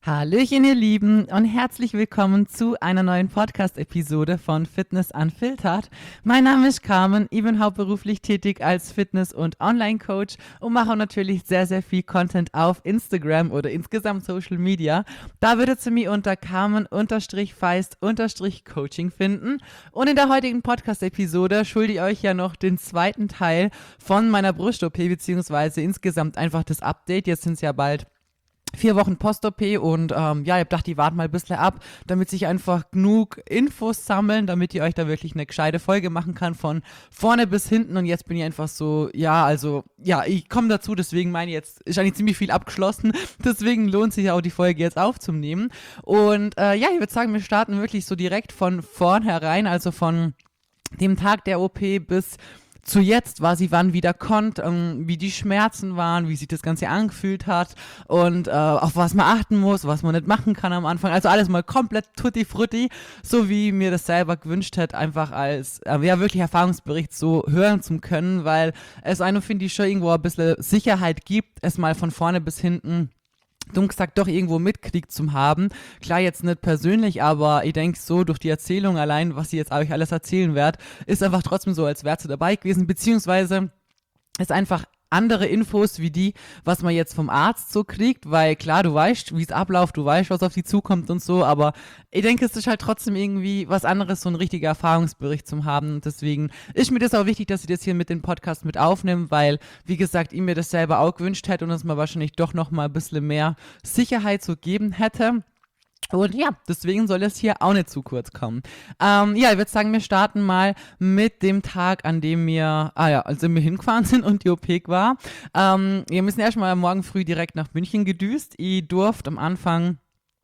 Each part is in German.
Hallöchen, ihr Lieben, und herzlich willkommen zu einer neuen Podcast-Episode von Fitness Unfiltert. Mein Name ist Carmen, ich bin hauptberuflich tätig als Fitness- und Online-Coach und mache natürlich sehr, sehr viel Content auf Instagram oder insgesamt Social Media. Da würdet ihr mich unter Carmen-Feist-Coaching finden. Und in der heutigen Podcast-Episode schulde ich euch ja noch den zweiten Teil von meiner Brust-OP, beziehungsweise insgesamt einfach das Update. Jetzt sind es ja bald 4 Wochen Post-OP und ich hab gedacht, die warten mal ein bisschen ab, damit sich einfach genug Infos sammeln, damit ihr euch da wirklich eine gescheite Folge machen kann von vorne bis hinten. Und jetzt bin ich einfach so, ich komme dazu, deswegen meine ich, jetzt ist eigentlich ziemlich viel abgeschlossen, deswegen lohnt sich auch die Folge jetzt aufzunehmen. Und ich würde sagen, wir starten wirklich so direkt von vornherein, also von dem Tag der OP bis zu jetzt, war sie wann wieder wie die Schmerzen waren, wie sich das Ganze angefühlt hat und auf was man achten muss, was man nicht machen kann am Anfang. Also alles mal komplett tutti frutti, so wie mir das selber gewünscht hätte, einfach als wirklich Erfahrungsbericht so hören zu können, weil es einem, finde ich, schon irgendwo ein bisschen Sicherheit gibt, es mal von vorne bis hinten dumm gesagt doch irgendwo mitkriegt zu haben. Klar, jetzt nicht persönlich, aber ich denke so, durch die Erzählung allein, was ich jetzt euch alles erzählen werde, ist einfach trotzdem so, als wärst du dabei gewesen, beziehungsweise ist einfach andere Infos wie die, was man jetzt vom Arzt so kriegt, weil klar, du weißt, wie es abläuft, du weißt, was auf dich zukommt und so, aber ich denke, es ist halt trotzdem irgendwie was anderes, so ein richtiger Erfahrungsbericht zu haben. Und deswegen ist mir das auch wichtig, dass ich das hier mit dem Podcast mit aufnehme, weil, wie gesagt, ich mir das selber auch gewünscht hätte und es mir wahrscheinlich doch noch mal ein bisschen mehr Sicherheit so geben hätte. Und ja, deswegen soll es hier auch nicht zu kurz kommen. Ich würde sagen, wir starten mal mit dem Tag, an dem als wir hingefahren sind und die OP war. Wir müssen erstmal morgen früh direkt nach München gedüst. Ich durfte am Anfang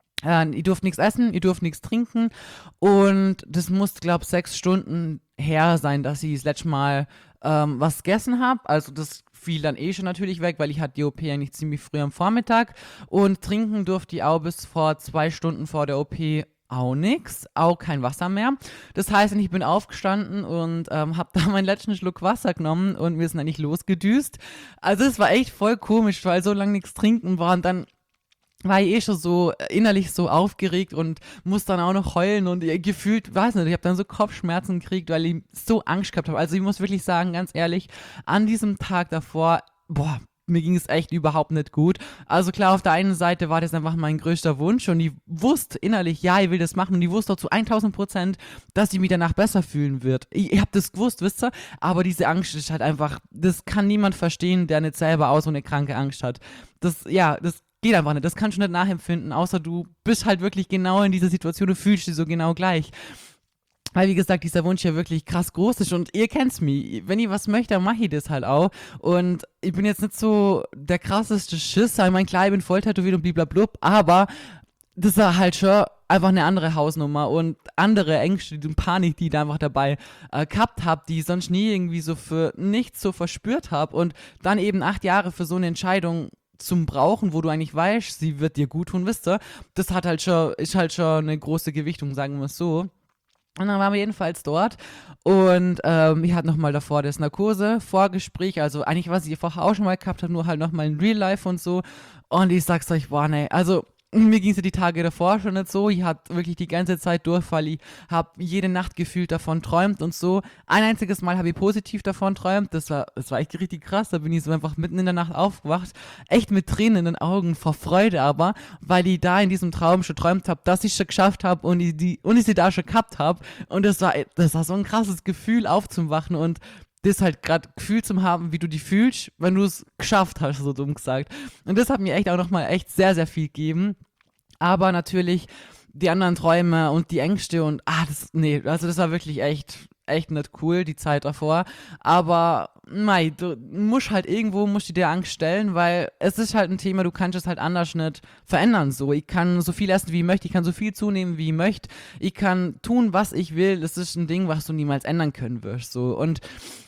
ich durfte nichts essen, ich durfte nichts trinken und das musste, glaube ich, 6 Stunden her sein, dass ich das letzte Mal was gegessen habe. Also das fiel dann schon natürlich weg, weil ich hatte die OP eigentlich ziemlich früh am Vormittag und trinken durfte ich auch bis vor 2 Stunden vor der OP auch nix, auch kein Wasser mehr. Das heißt, ich bin aufgestanden und habe da meinen letzten Schluck Wasser genommen und wir sind eigentlich losgedüst. Also es war echt voll komisch, weil so lange nichts trinken war und dann war ich schon so innerlich so aufgeregt und muss dann auch noch heulen und gefühlt, weiß nicht, ich habe dann so Kopfschmerzen gekriegt, weil ich so Angst gehabt habe. Also ich muss wirklich sagen, ganz ehrlich, an diesem Tag davor, mir ging es echt überhaupt nicht gut. Also klar, auf der einen Seite war das einfach mein größter Wunsch und ich wusste innerlich, ja, ich will das machen und ich wusste auch zu 1000%, dass ich mich danach besser fühlen wird. Ich habe das gewusst, wisst ihr, aber diese Angst ist halt einfach, das kann niemand verstehen, der nicht selber auch so eine kranke Angst hat. Das geht einfach nicht, das kannst du nicht nachempfinden, außer du bist halt wirklich genau in dieser Situation, du fühlst dich so genau gleich. Weil, wie gesagt, dieser Wunsch ja wirklich krass groß ist und ihr kennt's mich. Wenn ich was möchte, dann mache ich das halt auch. Und ich bin jetzt nicht so der krasseste Schisser. Ich meine, klar, ich bin voll tätowiert und bliblablub, aber das war halt schon einfach eine andere Hausnummer und andere Ängste und Panik, die ich da einfach dabei gehabt habe, die ich sonst nie irgendwie so für nichts so verspürt habe. Und dann eben 8 Jahre für so eine Entscheidung zum Brauchen, wo du eigentlich weißt, sie wird dir gut tun, wisst ihr, das ist halt schon eine große Gewichtung, sagen wir es so. Und dann waren wir jedenfalls dort und ich hatte nochmal davor das Narkose-Vorgespräch, also eigentlich, was ich vorher auch schon mal gehabt habe, nur halt nochmal in Real Life und so. Und ich sag's euch, boah, ne, also mir ging es ja die Tage davor schon nicht so. Ich hatte wirklich die ganze Zeit Durchfall. Ich habe jede Nacht gefühlt davon träumt und so. Ein einziges Mal habe ich positiv davon träumt. Das war echt richtig krass. Da bin ich so einfach mitten in der Nacht aufgewacht. Echt mit Tränen in den Augen, vor Freude aber, weil ich da in diesem Traum schon träumt habe, dass ich schon geschafft habe und ich sie da schon gehabt habe. Und das war so ein krasses Gefühl aufzuwachen und das halt gerade Gefühl zu haben, wie du dich fühlst, wenn du es geschafft hast, so dumm gesagt. Und das hat mir echt auch nochmal echt sehr, sehr viel gegeben. Aber natürlich die anderen Träume und die Ängste und, also das war wirklich echt nicht cool, die Zeit davor. Aber, mei, du musst halt musst du dir Angst stellen, weil es ist halt ein Thema, du kannst es halt anders nicht verändern, so. Ich kann so viel essen, wie ich möchte, ich kann so viel zunehmen, wie ich möchte, ich kann tun, was ich will, das ist ein Ding, was du niemals ändern können wirst, so. Und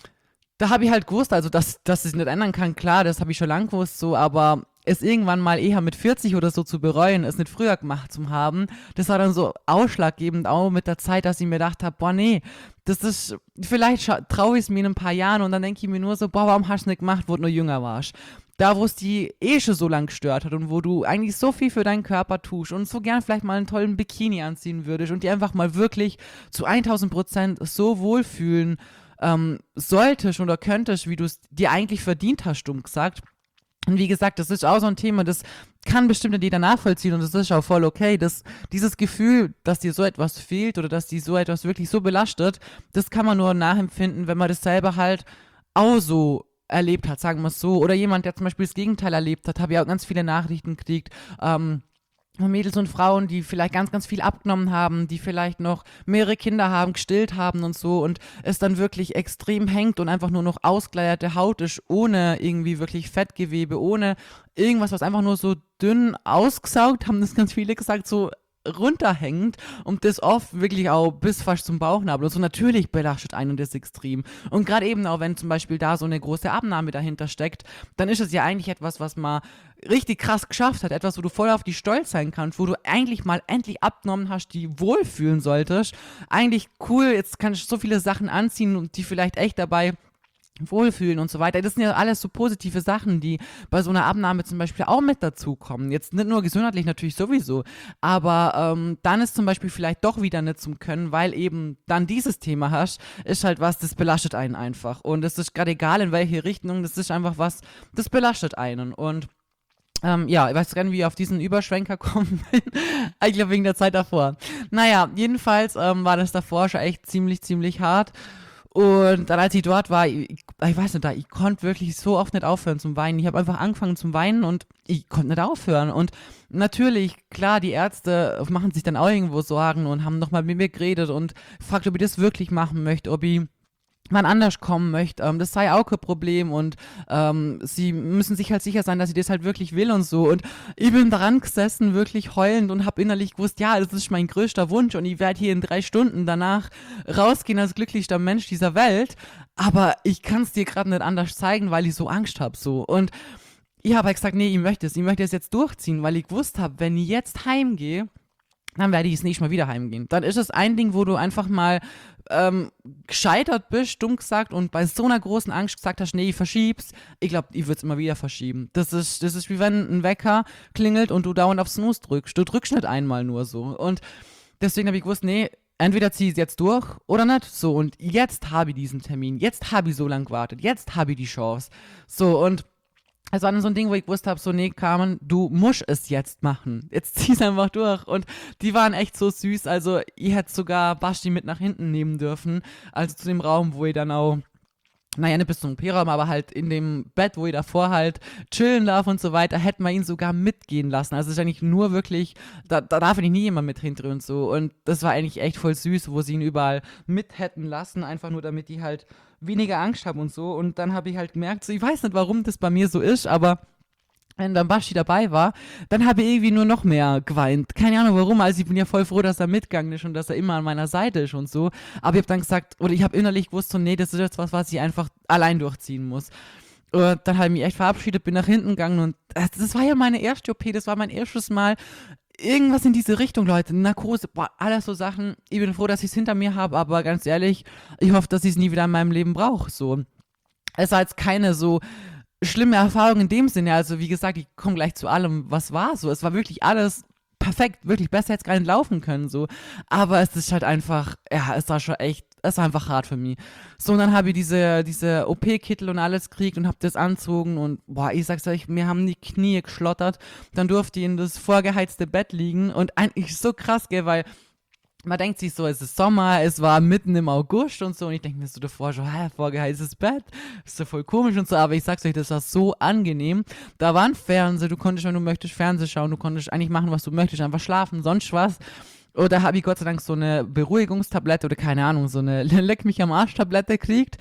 da habe ich halt gewusst, also dass ich es nicht ändern kann, klar, das habe ich schon lange gewusst, so, aber es irgendwann mal eher mit 40 oder so zu bereuen, es nicht früher gemacht zu haben, das war dann so ausschlaggebend auch mit der Zeit, dass ich mir gedacht habe, boah, nee, das ist, vielleicht traue ich es mir in ein paar Jahren und dann denke ich mir nur so, boah, warum hast du es nicht gemacht, wo du noch jünger warst? da wo es die schon so lang gestört hat und wo du eigentlich so viel für deinen Körper tust und so gern vielleicht mal einen tollen Bikini anziehen würdest und die einfach mal wirklich zu 1000% so wohlfühlen solltest oder könntest, wie du es dir eigentlich verdient hast, dumm gesagt. Und wie gesagt, das ist auch so ein Thema, das kann bestimmt nicht jeder nachvollziehen und das ist auch voll okay. Dieses Gefühl, dass dir so etwas fehlt oder dass die so etwas wirklich so belastet, das kann man nur nachempfinden, wenn man das selber halt auch so erlebt hat, sagen wir es so. Oder jemand, der zum Beispiel das Gegenteil erlebt hat, habe ich auch ganz viele Nachrichten gekriegt, von Mädels und Frauen, die vielleicht ganz, ganz viel abgenommen haben, die vielleicht noch mehrere Kinder haben, gestillt haben und so und es dann wirklich extrem hängt und einfach nur noch ausgeleierte Haut ist, ohne irgendwie wirklich Fettgewebe, ohne irgendwas, was einfach nur so dünn ausgesaugt, haben das ganz viele gesagt, so runterhängt und das oft wirklich auch bis fast zum Bauchnabel und so. Natürlich belastet einen das extrem. Und gerade eben auch, wenn zum Beispiel da so eine große Abnahme dahinter steckt, dann ist es ja eigentlich etwas, was man richtig krass geschafft hat, etwas, wo du voll auf dich stolz sein kannst, wo du eigentlich mal endlich abgenommen hast, die wohlfühlen solltest. Eigentlich cool, jetzt kannst du so viele Sachen anziehen und die vielleicht echt dabei wohlfühlen und so weiter. Das sind ja alles so positive Sachen, die bei so einer Abnahme zum Beispiel auch mit dazukommen. Jetzt nicht nur gesundheitlich natürlich sowieso, aber dann ist zum Beispiel vielleicht doch wieder nicht zum Können, weil eben dann dieses Thema hast, ist halt was, das belastet einen einfach. Und es ist gerade egal, in welche Richtung, das ist einfach was, das belastet einen. Und ja, ich weiß gar nicht, wie ich auf diesen Überschwenker kommen bin. Ich glaube, wegen der Zeit davor. Naja, jedenfalls war das davor schon echt ziemlich, ziemlich hart. Und dann, als ich dort war, ich weiß nicht, ich konnte wirklich so oft nicht aufhören zum Weinen. Ich habe einfach angefangen zum Weinen und ich konnte nicht aufhören. Und natürlich, klar, die Ärzte machen sich dann auch irgendwo Sorgen und haben nochmal mit mir geredet und gefragt, ob ich das wirklich machen möchte, ob ich wann anders kommen möchte, das sei auch kein Problem und sie müssen sich halt sicher sein, dass ich das halt wirklich will und so und ich bin dran gesessen, wirklich heulend und habe innerlich gewusst, ja, das ist mein größter Wunsch und ich werde hier in 3 Stunden danach rausgehen als glücklichster Mensch dieser Welt, aber ich kann es dir gerade nicht anders zeigen, weil ich so Angst habe so und ich habe halt gesagt, nee, ich möchte es jetzt durchziehen, weil ich gewusst habe, wenn ich jetzt heimgehe, dann werde ich es nicht mal wieder heimgehen. Dann ist es ein Ding, wo du einfach mal gescheitert bist, dumm gesagt, und bei so einer großen Angst gesagt hast, nee, ich verschieb's. Ich glaube, ich würde es immer wieder verschieben. Das ist wie wenn ein Wecker klingelt und du dauernd auf Snooze drückst. Du drückst nicht einmal nur so. Und deswegen habe ich gewusst, nee, entweder ziehe ich es jetzt durch oder nicht. So, und jetzt habe ich diesen Termin. Jetzt habe ich so lange gewartet. Jetzt habe ich die Chance. So, und es war dann so ein Ding, wo ich gewusst habe, so, nee, Carmen, du musst es jetzt machen. Jetzt zieh's einfach durch. Und die waren echt so süß. Also, ich hätte sogar Basti mit nach hinten nehmen dürfen. Also zu dem Raum, wo ich dann auch, naja, nicht bis zum OP-Raum, aber halt in dem Bett, wo ich davor halt chillen darf und so weiter, hätten wir ihn sogar mitgehen lassen. Also es ist eigentlich nur wirklich, da darf eigentlich nie jemand mit hinter und so. Und das war eigentlich echt voll süß, wo sie ihn überall mit hätten lassen, einfach nur damit die halt weniger Angst haben und so. Und dann habe ich halt gemerkt, so, ich weiß nicht, warum das bei mir so ist, aber wenn dann Basti dabei war, dann habe ich irgendwie nur noch mehr geweint. Keine Ahnung warum, also ich bin ja voll froh, dass er mitgegangen ist und dass er immer an meiner Seite ist und so. Aber ich habe dann gesagt, oder ich habe innerlich gewusst, so, nee, das ist jetzt was ich einfach allein durchziehen muss. Und dann habe ich mich echt verabschiedet, bin nach hinten gegangen und das war ja meine erste OP, das war mein erstes Mal irgendwas in diese Richtung, Leute. Narkose, boah, alles so Sachen. Ich bin froh, dass ich es hinter mir habe, aber ganz ehrlich, ich hoffe, dass ich es nie wieder in meinem Leben brauche. So. Es war jetzt keine so schlimme Erfahrung in dem Sinne. Also wie gesagt, ich komme gleich zu allem, was war so. Es war wirklich alles perfekt, wirklich besser jetzt gar nicht laufen können. So. Aber es ist halt einfach, ja, es war schon echt, es war einfach hart für mich. So, und dann habe ich diese OP-Kittel und alles gekriegt und habe das anzogen und boah, ich sag's euch, mir haben die Knie geschlottert. Dann durfte ich in das vorgeheizte Bett liegen und eigentlich so krass, gell, weil man denkt sich so, es ist Sommer, es war mitten im August und so und ich denke mir so davor schon, vorgeheiztes Bett, ist so voll komisch und so, aber ich sag's euch, das war so angenehm. Da war ein Fernseher, du konntest, wenn du möchtest, Fernsehen schauen, du konntest eigentlich machen, was du möchtest, einfach schlafen, sonst was. Oder habe ich Gott sei Dank so eine Beruhigungstablette oder keine Ahnung, so eine Leck mich am Arsch-Tablette gekriegt.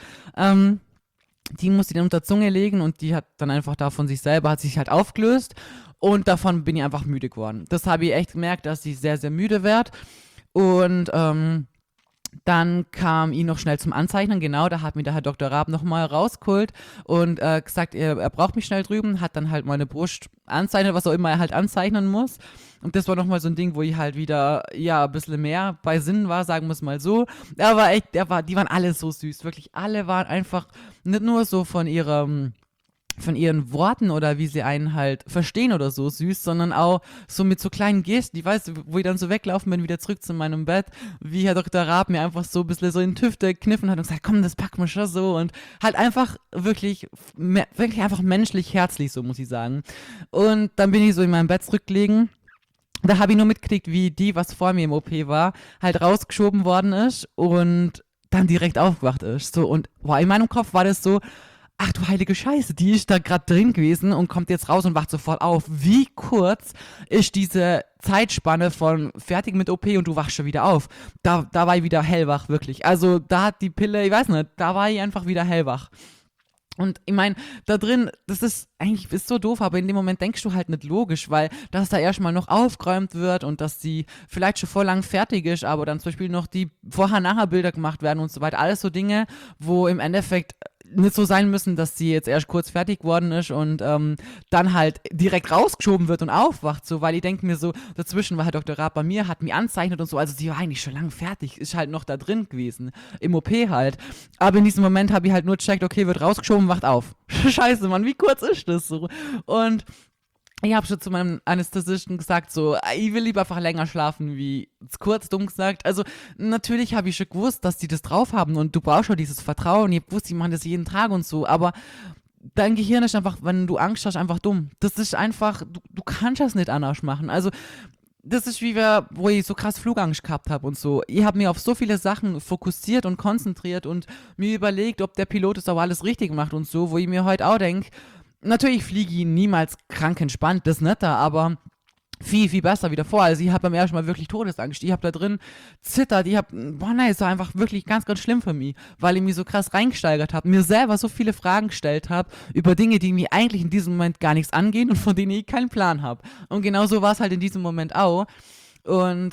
Die musste ich dann unter Zunge legen und die hat dann einfach da von sich selber, hat sich halt aufgelöst und davon bin ich einfach müde geworden. Das habe ich echt gemerkt, dass ich sehr, sehr müde werde. Und dann kam ihn noch schnell zum Anzeichnen, genau, da hat mir der Herr Dr. Raab nochmal rausgeholt und gesagt, er braucht mich schnell drüben, hat dann halt meine Brust anzeichnet, was auch immer er halt anzeichnen muss. Und das war nochmal so ein Ding, wo ich halt wieder, ja, ein bisschen mehr bei Sinnen war, sagen wir es mal so. Er war echt, die waren alle so süß, wirklich, alle waren einfach nicht nur so von ihrem von ihren Worten oder wie sie einen halt verstehen oder so süß, sondern auch so mit so kleinen Gesten, die weißt du, wo ich dann so weglaufen bin, wieder zurück zu meinem Bett, wie Herr Dr. Raab mir einfach so ein bisschen so in den Tüfte gekniffen hat und gesagt, komm, das packen wir schon so und halt einfach wirklich, wirklich einfach menschlich herzlich, so muss ich sagen. Und dann bin ich so in meinem Bett zurückgelegen. Da habe ich nur mitgekriegt, wie die, was vor mir im OP war, halt rausgeschoben worden ist und dann direkt aufgewacht ist. So, und boah, in meinem Kopf war das so, ach du heilige Scheiße, die ist da gerade drin gewesen und kommt jetzt raus und wacht sofort auf. Wie kurz ist diese Zeitspanne von fertig mit OP und du wachst schon wieder auf. Da war ich wieder hellwach, wirklich. Also da hat die Pille, ich weiß nicht, da war ich einfach wieder hellwach. Und ich meine, da drin, das ist eigentlich ist so doof, aber in dem Moment denkst du halt nicht logisch, weil dass da erstmal noch aufgeräumt wird und dass die vielleicht schon vor lang fertig ist, aber dann zum Beispiel noch die Vorher-Nachher-Bilder gemacht werden und so weiter. Alles so Dinge, wo im Endeffekt nicht so sein müssen, dass sie jetzt erst kurz fertig geworden ist und dann halt direkt rausgeschoben wird und aufwacht, so, weil ich denke mir so, dazwischen war Herr Dr. Raab bei mir, hat mich anzeichnet und so, also sie war eigentlich schon lange fertig, ist halt noch da drin gewesen, im OP halt, aber in diesem Moment habe ich halt nur gecheckt, okay, wird rausgeschoben, wacht auf. Scheiße, Mann, wie kurz ist das so? Und ich habe schon zu meinem Anästhesisten gesagt, so, ich will lieber einfach länger schlafen, wie kurz, dumm gesagt. Also, natürlich habe ich schon gewusst, dass die das drauf haben und du brauchst schon dieses Vertrauen. Ich habe gewusst, die machen das jeden Tag und so, aber dein Gehirn ist einfach, wenn du Angst hast, einfach dumm. Das ist einfach, du kannst das nicht anders machen. Also, das ist wie wo ich so krass Flugangst gehabt habe und so. Ich habe mir auf so viele Sachen fokussiert und konzentriert und mir überlegt, ob der Pilot es auch alles richtig macht und so, wo ich mir heute auch denke, natürlich fliege ich niemals krank entspannt, das nicht da, aber viel, viel besser wie davor. Also ich habe beim ersten Mal wirklich Todesangst. Ich habe da drin zittert. Boah nein, es war einfach wirklich ganz, ganz schlimm für mich, weil ich mich so krass reingesteigert habe, mir selber so viele Fragen gestellt habe über Dinge, die mir eigentlich in diesem Moment gar nichts angehen und von denen ich keinen Plan habe. Und genau so war es halt in diesem Moment auch. Und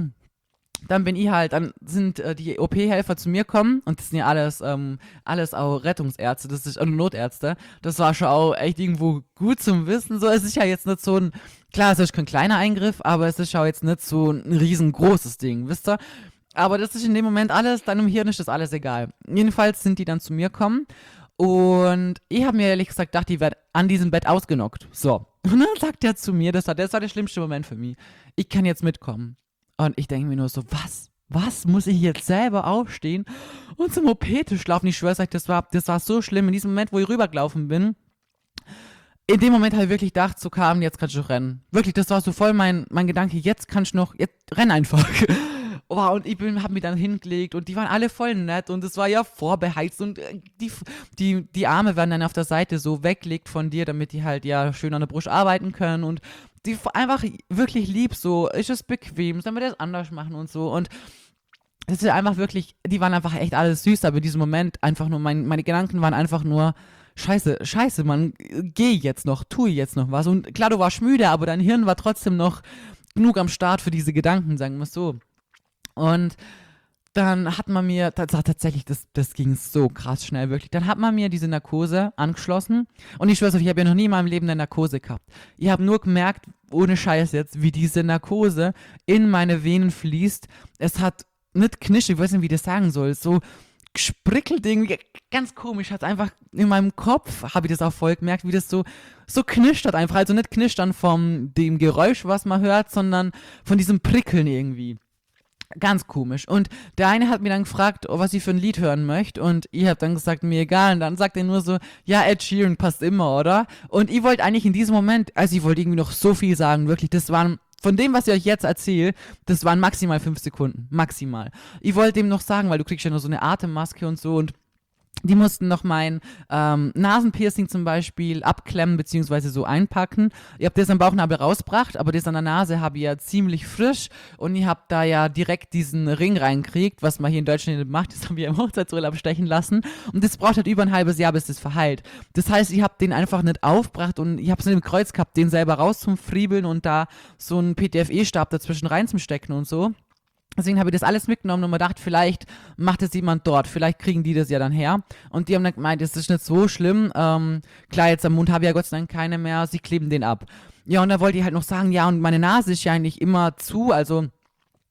dann bin ich halt, dann sind die OP-Helfer zu mir gekommen und das sind ja alles auch Rettungsärzte, das ist Notärzte. Das war schon auch echt irgendwo gut zum Wissen. So, es ist ja jetzt nicht so klar, es ist kein kleiner Eingriff, aber es ist auch jetzt nicht so ein riesengroßes Ding, wisst ihr? Aber das ist in dem Moment alles, dann im Hirn ist das alles egal. Jedenfalls sind die dann zu mir gekommen und ich habe mir ehrlich gesagt gedacht, die werden an diesem Bett ausgenockt. So. Und dann sagt er zu mir, das war der schlimmste Moment für mich. Ich kann jetzt mitkommen. Und ich denke mir nur so, was muss ich jetzt selber aufstehen und zum OP-Tisch laufen? Ich schwör's euch, das war so schlimm. In diesem Moment, wo ich rübergelaufen bin, in dem Moment habe ich wirklich gedacht, so kam, jetzt kannst du rennen. Wirklich, das war so voll mein Gedanke, jetzt renn einfach. Oh, und ich habe mich dann hingelegt und die waren alle voll nett und es war ja vorbeheizt und die Arme werden dann auf der Seite so weggelegt von dir, damit die halt ja schön an der Brust arbeiten können und die einfach wirklich lieb, so, ist es bequem, sollen wir das anders machen und so und das ist einfach wirklich, die waren einfach echt alles süß, aber in diesem Moment einfach nur, meine Gedanken waren einfach nur, scheiße, Mann, geh jetzt noch, tue jetzt noch was und klar, du warst müde, aber dein Hirn war trotzdem noch genug am Start für diese Gedanken, sagen wir es so. Und dann hat man mir, tatsächlich, das ging so krass schnell, wirklich. Dann hat man mir diese Narkose angeschlossen und ich schwör's euch, ich habe ja noch nie in meinem Leben eine Narkose gehabt. Ich habe nur gemerkt, ohne Scheiß jetzt, wie diese Narkose in meine Venen fließt. Es hat nicht knischt, ich weiß nicht, wie ich das sagen soll, so gesprickelt irgendwie, ganz komisch, hat einfach in meinem Kopf, habe ich das auch voll gemerkt, wie das so knischt hat einfach, also nicht knischt dann von dem Geräusch, was man hört, sondern von diesem Prickeln irgendwie. Ganz komisch. Und der eine hat mir dann gefragt, was ich für ein Lied hören möchte. Und ich habe dann gesagt, mir egal. Und dann sagt er nur so, ja, Ed Sheeran passt immer, oder? Und ich wollte eigentlich in diesem Moment, also ich wollte irgendwie noch so viel sagen, wirklich. Das waren, von dem, was ich euch jetzt erzähle, das waren maximal 5 Sekunden. Maximal. Ich wollte dem noch sagen, weil du kriegst ja nur so eine Atemmaske und so und die mussten noch mein Nasenpiercing zum Beispiel abklemmen bzw. so einpacken. Ich habe das am Bauchnabel rausgebracht, aber das an der Nase habe ich ja ziemlich frisch und ich habe da ja direkt diesen Ring reingekriegt, was man hier in Deutschland nicht macht. Das haben wir im Hochzeitsurlaub stechen lassen und das braucht halt über ein halbes Jahr, bis das verheilt. Das heißt, ich habe den einfach nicht aufgebracht und ich habe es nicht im Kreuz gehabt, den selber rauszufriebeln und da so einen PTFE-Stab dazwischen reinzustecken und so. Deswegen habe ich das alles mitgenommen und mir gedacht, vielleicht macht es jemand dort, vielleicht kriegen die das ja dann her. Und die haben dann gemeint, es ist nicht so schlimm. Klar, jetzt am Mund habe ich ja Gott sei Dank keine mehr, sie kleben den ab. Ja, und da wollte ich halt noch sagen, ja, und meine Nase ist ja eigentlich immer zu, also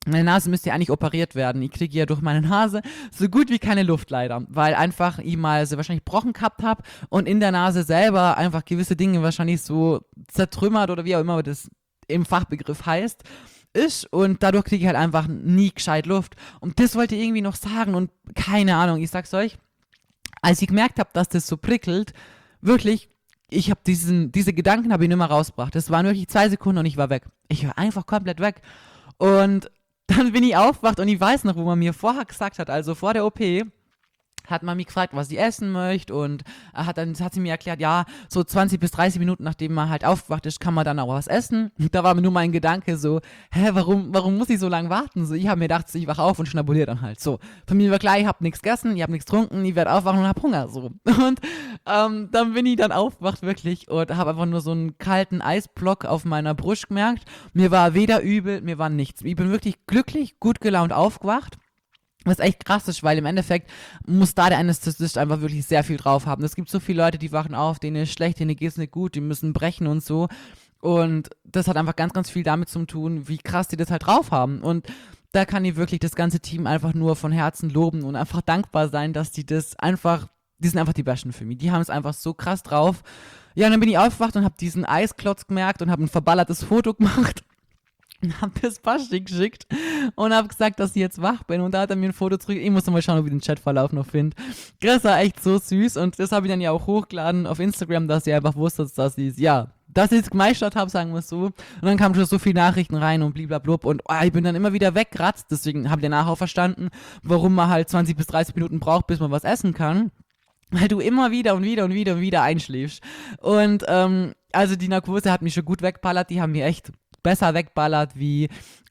Meine Nase müsste ja eigentlich operiert werden. Ich kriege ja durch meine Nase so gut wie keine Luft leider, weil einfach ich mal so wahrscheinlich Brochen gehabt habe und in der Nase selber einfach gewisse Dinge wahrscheinlich so zertrümmert oder wie auch immer das im Fachbegriff heißt, ist und dadurch kriege ich halt einfach nie gescheit Luft. Und das wollte ich irgendwie noch sagen und keine Ahnung, ich sag's euch, als ich gemerkt habe, dass das so prickelt, wirklich, ich habe diese Gedanken habe ich nicht mehr rausgebracht. Das waren wirklich 2 Sekunden und ich war weg. Ich war einfach komplett weg. Und dann bin ich aufgewacht und ich weiß noch, wo man mir vorher gesagt hat, also vor der OP, hat man mich gefragt, was ich essen möchte und hat sie mir erklärt, ja, so 20 bis 30 Minuten, nachdem man halt aufgewacht ist, kann man dann auch was essen. Und da war mir nur mein Gedanke so, warum muss ich so lange warten? So, ich habe mir gedacht, so, ich wache auf und schnabuliere dann halt. So, für mich war klar, ich habe nichts gegessen, ich habe nichts getrunken, ich werde aufwachen und habe Hunger. So. Und dann bin ich dann aufgewacht wirklich und habe einfach nur so einen kalten Eisblock auf meiner Brust gemerkt. Mir war weder übel, mir war nichts. Ich bin wirklich glücklich, gut gelaunt aufgewacht. Was echt krass ist, weil im Endeffekt muss da der Anästhesist einfach wirklich sehr viel drauf haben. Es gibt so viele Leute, die wachen auf, denen ist schlecht, denen geht's nicht gut, die müssen brechen und so. Und das hat einfach ganz, ganz viel damit zu tun, wie krass die das halt drauf haben. Und da kann ich wirklich das ganze Team einfach nur von Herzen loben und einfach dankbar sein, dass die sind einfach die Besten für mich. Die haben es einfach so krass drauf. Ja, und dann bin ich aufgewacht und habe diesen Eisklotz gemerkt und habe ein verballertes Foto gemacht. Und hab das Basti geschickt und hab gesagt, dass ich jetzt wach bin. Und da hat er mir ein Foto zurück. Ich muss noch mal schauen, ob ich den Chatverlauf noch finde. Das war echt so süß. Und das habe ich dann ja auch hochgeladen auf Instagram, dass ihr einfach wusstet, dass ich es gemeistert habe, sagen wir es so. Und dann kamen schon so viele Nachrichten rein und bliblablub. Und ich bin dann immer wieder weggeratzt. Deswegen habe ich danach auch verstanden, warum man halt 20 bis 30 Minuten braucht, bis man was essen kann. Weil du immer wieder und wieder und wieder und wieder einschläfst. Und also die Narkose hat mich schon gut wegballert. Die haben mir echt besser wegballert wie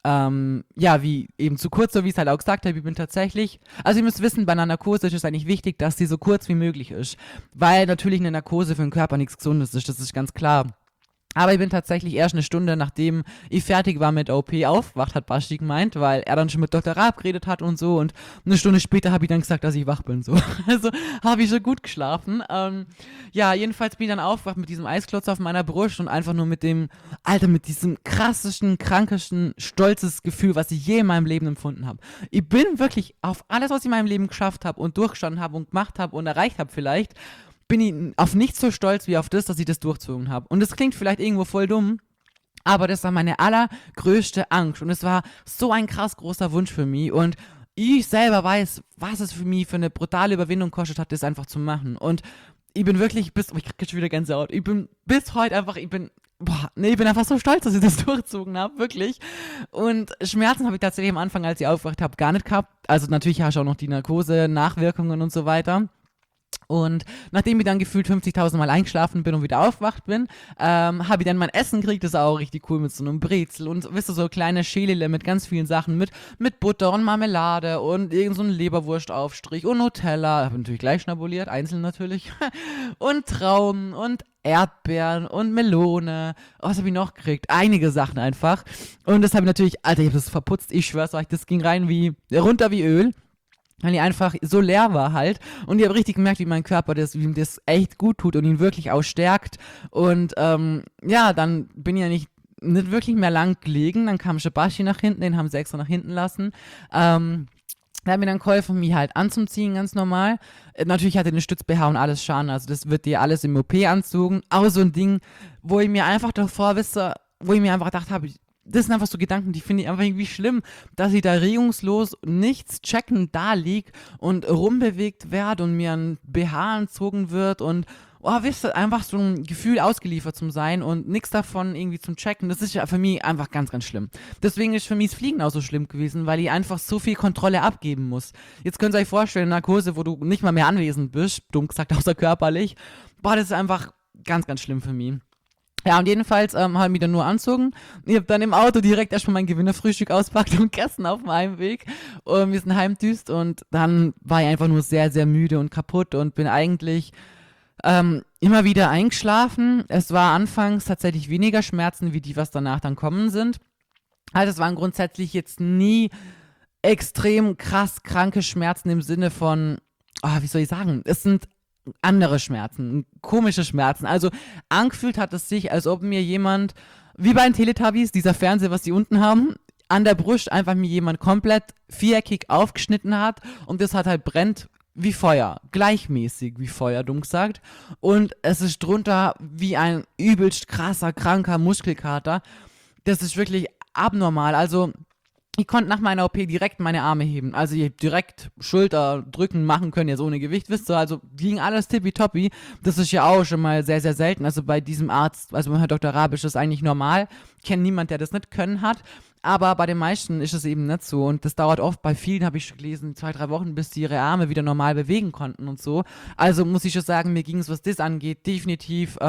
eben zu kurz, so wie ich es halt auch gesagt habe. Ich bin tatsächlich, also ihr müsst wissen, bei einer Narkose ist es eigentlich wichtig, dass die so kurz wie möglich ist, weil natürlich eine Narkose für den Körper nichts Gesundes ist, das ist ganz klar. Aber ich bin tatsächlich erst eine Stunde, nachdem ich fertig war mit der OP, aufgewacht, hat Basti gemeint, weil er dann schon mit Dr. Raab geredet hat und so. Und eine Stunde später habe ich dann gesagt, dass ich wach bin. So. Also habe ich schon gut geschlafen. Ja, jedenfalls bin ich dann aufgewacht mit diesem Eisklotz auf meiner Brust und einfach nur mit diesem krassesten, krankesten, stolzes Gefühl, was ich je in meinem Leben empfunden habe. Ich bin wirklich auf alles, was ich in meinem Leben geschafft habe und durchgestanden habe und gemacht habe und erreicht habe vielleicht, bin ich auf nichts so stolz wie auf das, dass ich das durchzogen habe. Und das klingt vielleicht irgendwo voll dumm, aber das war meine allergrößte Angst. Und es war so ein krass großer Wunsch für mich. Und ich selber weiß, was es für mich für eine brutale Überwindung kostet hat, das einfach zu machen. Und ich bin wirklich ich kriege schon wieder Gänsehaut. Ich bin bis heute einfach, ich bin einfach so stolz, dass ich das durchgezogen habe, wirklich. Und Schmerzen habe ich tatsächlich am Anfang, als ich aufgewacht habe, gar nicht gehabt. Also natürlich hast du auch noch die Narkose, Nachwirkungen und so weiter. Und nachdem ich dann gefühlt 50.000 Mal eingeschlafen bin und wieder aufgewacht bin, habe ich dann mein Essen gekriegt. Das ist auch richtig cool mit so einem Brezel und wisst ihr, so kleine Schälele mit ganz vielen Sachen mit Butter und Marmelade und irgend so ein Leberwurstaufstrich und Nutella. Habe natürlich gleich schnabuliert, einzeln natürlich. Und Trauben und Erdbeeren und Melone. Oh, was habe ich noch gekriegt? Einige Sachen einfach. Und das habe ich natürlich, Alter, ich habe das verputzt. Ich schwör's euch, das ging runter wie Öl. Weil ich einfach so leer war halt. Und ich habe richtig gemerkt, wie mein Körper wie ihm das echt gut tut und ihn wirklich auch stärkt. Und dann bin ich ja nicht wirklich mehr lang gelegen. Dann kam Shabashi nach hinten, den haben sie extra nach hinten lassen. Der hat mir dann geholfen, mich halt anzuziehen, ganz normal. Natürlich hatte den Stütz-BH und alles Schaden, also das wird dir alles im OP anzogen. Auch so ein Ding, wo ich mir einfach gedacht habe, das sind einfach so Gedanken, die finde ich einfach irgendwie schlimm, dass ich da regungslos nichts checkend da lieg und rumbewegt werde und mir ein BH anzogen wird und wisst ihr, einfach so ein Gefühl ausgeliefert zum sein und nichts davon irgendwie zum Checken, das ist ja für mich einfach ganz, ganz schlimm. Deswegen ist für mich das Fliegen auch so schlimm gewesen, weil ich einfach so viel Kontrolle abgeben muss. Jetzt könnt ihr euch vorstellen, Narkose, wo du nicht mal mehr anwesend bist, dumm gesagt, außer körperlich, das ist einfach ganz, ganz schlimm für mich. Ja, und jedenfalls habe ich mich dann nur anzogen. Ich habe dann im Auto direkt erstmal mein Gewinnerfrühstück auspackt und gegessen auf dem Heimweg. Und wir sind heimdüst und dann war ich einfach nur sehr, sehr müde und kaputt und bin eigentlich immer wieder eingeschlafen. Es war anfangs tatsächlich weniger Schmerzen, wie die, was danach dann kommen sind. Also es waren grundsätzlich jetzt nie extrem krass kranke Schmerzen im Sinne von, wie soll ich sagen, es sind andere Schmerzen, komische Schmerzen. Also angefühlt hat es sich, als ob mir jemand, wie bei den Teletubbies, dieser Fernseher, was die unten haben, an der Brust einfach mir jemand komplett viereckig aufgeschnitten hat und das hat halt brennt wie Feuer, gleichmäßig wie Feuer, dumm gesagt. Und es ist drunter wie ein übelst krasser, kranker Muskelkater. Das ist wirklich abnormal. Also ich konnte nach meiner OP direkt meine Arme heben. Also ich hab direkt Schulter drücken machen können, jetzt ohne Gewicht, wisst ihr. Also ging alles tippitoppi. Das ist ja auch schon mal sehr, sehr selten. Also bei diesem Arzt, also Herr Dr. Rabisch, ist eigentlich normal. Ich kenne niemanden, der das nicht können hat. Aber bei den meisten ist es eben nicht so. Und das dauert oft, bei vielen habe ich schon gelesen, 2-3 Wochen, bis die ihre Arme wieder normal bewegen konnten und so. Also muss ich schon sagen, mir ging es, was das angeht, definitiv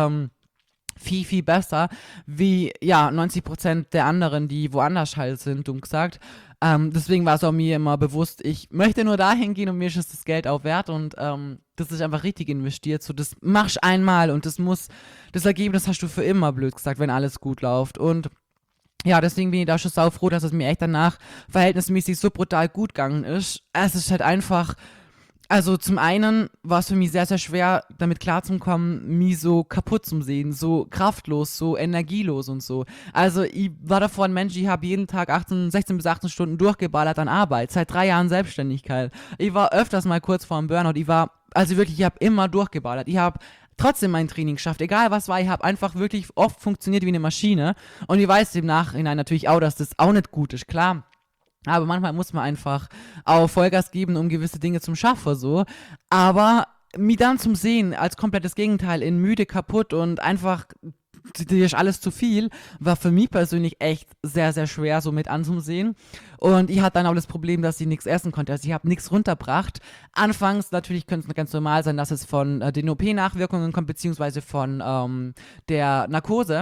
viel, viel besser wie, ja, 90% der anderen, die woanders halt sind, dumm gesagt. Deswegen war es auch mir immer bewusst, ich möchte nur dahin gehen und mir ist das Geld auch wert und das ist einfach richtig investiert. So, das machst einmal und das Ergebnis hast du für immer, blöd gesagt, wenn alles gut läuft. Und ja, deswegen bin ich da schon saufroh, dass es mir echt danach verhältnismäßig so brutal gut gegangen ist. Es ist halt einfach. Also zum einen war es für mich sehr, sehr schwer, damit klarzukommen, mich so kaputt zu sehen, so kraftlos, so energielos und so. Also ich war davor ein Mensch, ich habe jeden Tag 16 bis 18 Stunden durchgeballert an Arbeit, seit 3 Jahren Selbstständigkeit. Ich war öfters mal kurz vor dem Burnout, also wirklich, ich habe immer durchgeballert. Ich habe trotzdem mein Training geschafft, egal was war, ich habe einfach wirklich oft funktioniert wie eine Maschine. Und ich weiß im Nachhinein natürlich auch, dass das auch nicht gut ist, klar. Aber manchmal muss man einfach auch Vollgas geben, um gewisse Dinge zum Schaffen, so. Aber mich dann zum Sehen als komplettes Gegenteil in müde, kaputt und einfach, dir ist alles zu viel, war für mich persönlich echt sehr, sehr schwer, so mit anzusehen. Und ich hatte dann auch das Problem, dass ich nichts essen konnte. Also ich habe nichts runtergebracht. Anfangs natürlich könnte es ganz normal sein, dass es von den OP-Nachwirkungen kommt, beziehungsweise von der Narkose.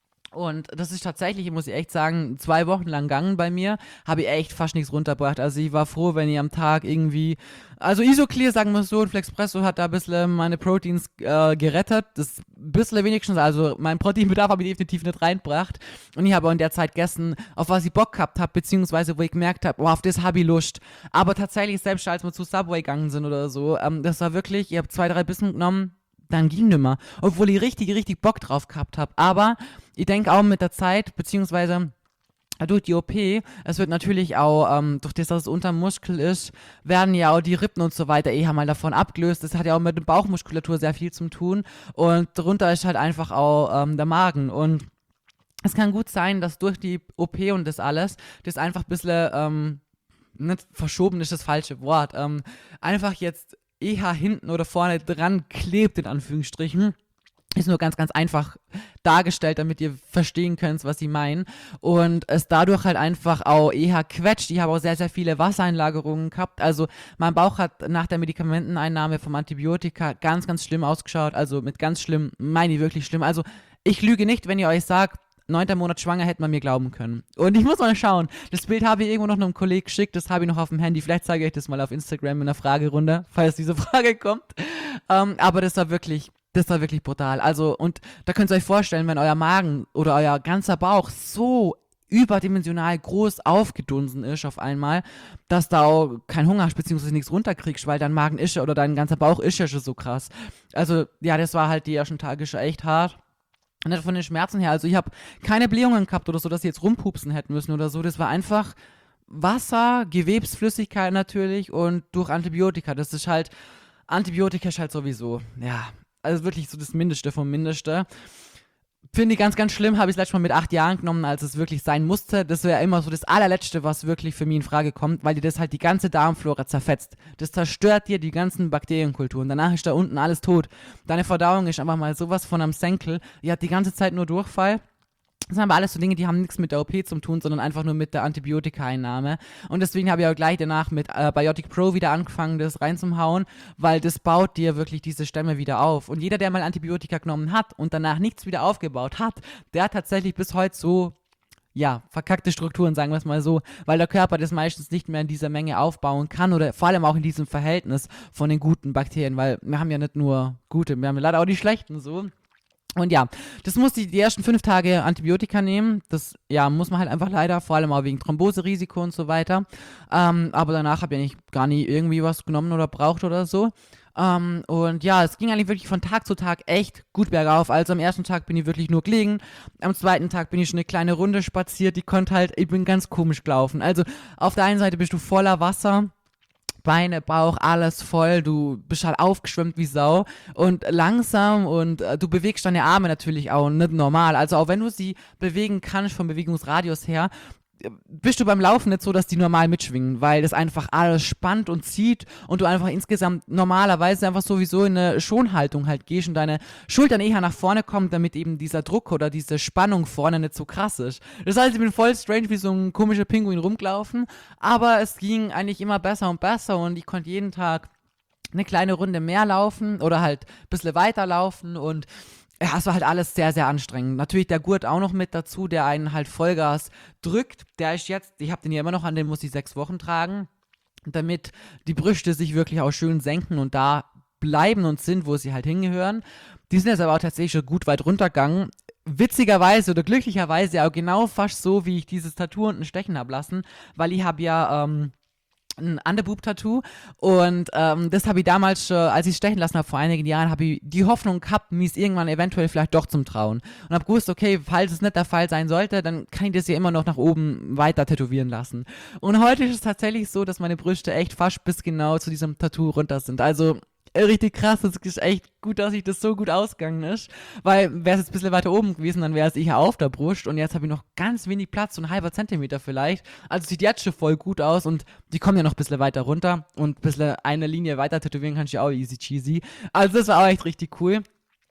Und das ist tatsächlich, muss ich echt sagen, 2 Wochen lang gegangen bei mir, habe ich echt fast nichts runtergebracht. Also ich war froh, wenn ich am Tag irgendwie, also Isoclear, sagen wir es so, und Flexpresso hat da ein bisschen meine Proteins gerettet. Das bisschen wenigstens, also mein Proteinbedarf habe ich definitiv nicht reingebracht. Und ich habe auch in der Zeit gegessen, auf was ich Bock gehabt habe, beziehungsweise wo ich gemerkt habe, oh, auf das habe ich Lust. Aber tatsächlich, selbst als wir zu Subway gegangen sind oder so, das war wirklich, ich habe 2-3 Bissen genommen, dann ging nimmer. Obwohl ich richtig, richtig Bock drauf gehabt habe. Aber ich denke auch mit der Zeit, beziehungsweise durch die OP, es wird natürlich auch, durch das, dass es unterm Muskel ist, werden ja auch die Rippen und so weiter eher mal davon abgelöst. Das hat ja auch mit der Bauchmuskulatur sehr viel zu tun. Und darunter ist halt einfach auch der Magen. Und es kann gut sein, dass durch die OP und das alles, das einfach ein bisschen, nicht verschoben ist das falsche Wort, einfach jetzt eher hinten oder vorne dran klebt, in Anführungsstrichen. Ist nur ganz, ganz einfach dargestellt, damit ihr verstehen könnt, was ich meine. Und es dadurch halt einfach auch eher quetscht. Ich habe auch sehr, sehr viele Wassereinlagerungen gehabt. Also mein Bauch hat nach der Medikamenteneinnahme vom Antibiotika ganz, ganz schlimm ausgeschaut. Also mit ganz schlimm, meine ich wirklich schlimm. Also ich lüge nicht, wenn ihr euch sagt, 9. Monat schwanger, hätte man mir glauben können. Und ich muss mal schauen. Das Bild habe ich irgendwo noch einem Kollegen geschickt. Das habe ich noch auf dem Handy. Vielleicht zeige ich euch das mal auf Instagram in einer Fragerunde, falls diese Frage kommt. Aber das war wirklich brutal. Also, und da könnt ihr euch vorstellen, wenn euer Magen oder euer ganzer Bauch so überdimensional groß aufgedunsen ist auf einmal, dass da auch kein Hunger hast, beziehungsweise nichts runterkriegst, weil dein Magen ist ja oder dein ganzer Bauch ist ja schon so krass. Also, ja, das war halt die ersten Tage schon echt hart. Nicht von den Schmerzen her. Also ich habe keine Blähungen gehabt oder so, dass sie jetzt rumpupsen hätten müssen oder so. Das war einfach Wasser, Gewebsflüssigkeit natürlich und durch Antibiotika. Antibiotika ist halt sowieso, ja, also wirklich so das Mindeste vom Mindeste. Finde ich ganz, ganz schlimm, habe ich es letztes Mal mit 8 Jahren genommen, als es wirklich sein musste. Das wäre immer so das allerletzte, was wirklich für mich in Frage kommt, weil dir das halt die ganze Darmflora zerfetzt. Das zerstört dir die ganzen Bakterienkulturen. Danach ist da unten alles tot. Deine Verdauung ist einfach mal sowas von am Senkel. Ihr habt die ganze Zeit nur Durchfall. Das sind aber alles so Dinge, die haben nichts mit der OP zu tun, sondern einfach nur mit der Antibiotika-Einnahme. Und deswegen habe ich auch gleich danach mit Biotic Pro wieder angefangen, das reinzuhauen, weil das baut dir wirklich diese Stämme wieder auf. Und jeder, der mal Antibiotika genommen hat und danach nichts wieder aufgebaut hat, der hat tatsächlich bis heute so, ja, verkackte Strukturen, sagen wir es mal so, weil der Körper das meistens nicht mehr in dieser Menge aufbauen kann oder vor allem auch in diesem Verhältnis von den guten Bakterien, weil wir haben ja nicht nur gute, wir haben ja leider auch die schlechten so. Und ja, das muss die ersten 5 Tage Antibiotika nehmen. Das, ja, muss man halt einfach leider, vor allem auch wegen Thromboserisiko und so weiter. Aber danach habe ich eigentlich gar nie irgendwie was genommen oder braucht oder so. Und ja, es ging eigentlich wirklich von Tag zu Tag echt gut bergauf. Also am ersten Tag bin ich wirklich nur gelegen, am zweiten Tag bin ich schon eine kleine Runde spaziert, ich bin ganz komisch gelaufen. Also auf der einen Seite bist du voller Wasser, Beine, Bauch, alles voll, du bist halt aufgeschwemmt wie Sau und langsam und du bewegst deine Arme natürlich auch nicht normal. Also auch wenn du sie bewegen kannst vom Bewegungsradius her, bist du beim Laufen nicht so, dass die normal mitschwingen, weil das einfach alles spannt und zieht und du einfach insgesamt normalerweise einfach sowieso in eine Schonhaltung halt gehst und deine Schultern eher nach vorne kommen, damit eben dieser Druck oder diese Spannung vorne nicht so krass ist. Das heißt, ich bin voll strange wie so ein komischer Pinguin rumgelaufen, aber es ging eigentlich immer besser und besser und ich konnte jeden Tag eine kleine Runde mehr laufen oder halt ein bisschen weiter laufen und ja, es war halt alles sehr, sehr anstrengend. Natürlich der Gurt auch noch mit dazu, der einen halt Vollgas drückt. Der ist jetzt, ich habe den ja immer noch an, den muss ich 6 Wochen tragen, damit die Brüste sich wirklich auch schön senken und da bleiben und sind, wo sie halt hingehören. Die sind jetzt aber auch tatsächlich schon gut weit runtergegangen. Witzigerweise oder glücklicherweise auch genau fast so, wie ich dieses Tattoo unten stechen habe lassen, weil ich habe ja ein Underboob-Tattoo und das habe ich damals schon, als ich es stechen lassen habe vor einigen Jahren, habe ich die Hoffnung gehabt, mich irgendwann eventuell vielleicht doch zum Trauen und habe gewusst, okay, falls es nicht der Fall sein sollte, dann kann ich das ja immer noch nach oben weiter tätowieren lassen. Und heute ist es tatsächlich so, dass meine Brüste echt fast bis genau zu diesem Tattoo runter sind. Also richtig krass, es ist echt gut, dass sich das so gut ausgegangen ist, weil wäre es jetzt ein bisschen weiter oben gewesen, dann wäre es eher auf der Brust und jetzt habe ich noch ganz wenig Platz, so ein halber Zentimeter vielleicht, also sieht jetzt schon voll gut aus und die kommen ja noch ein bisschen weiter runter und ein bisschen eine Linie weiter tätowieren kannst du ja auch easy cheesy, also das war auch echt richtig cool.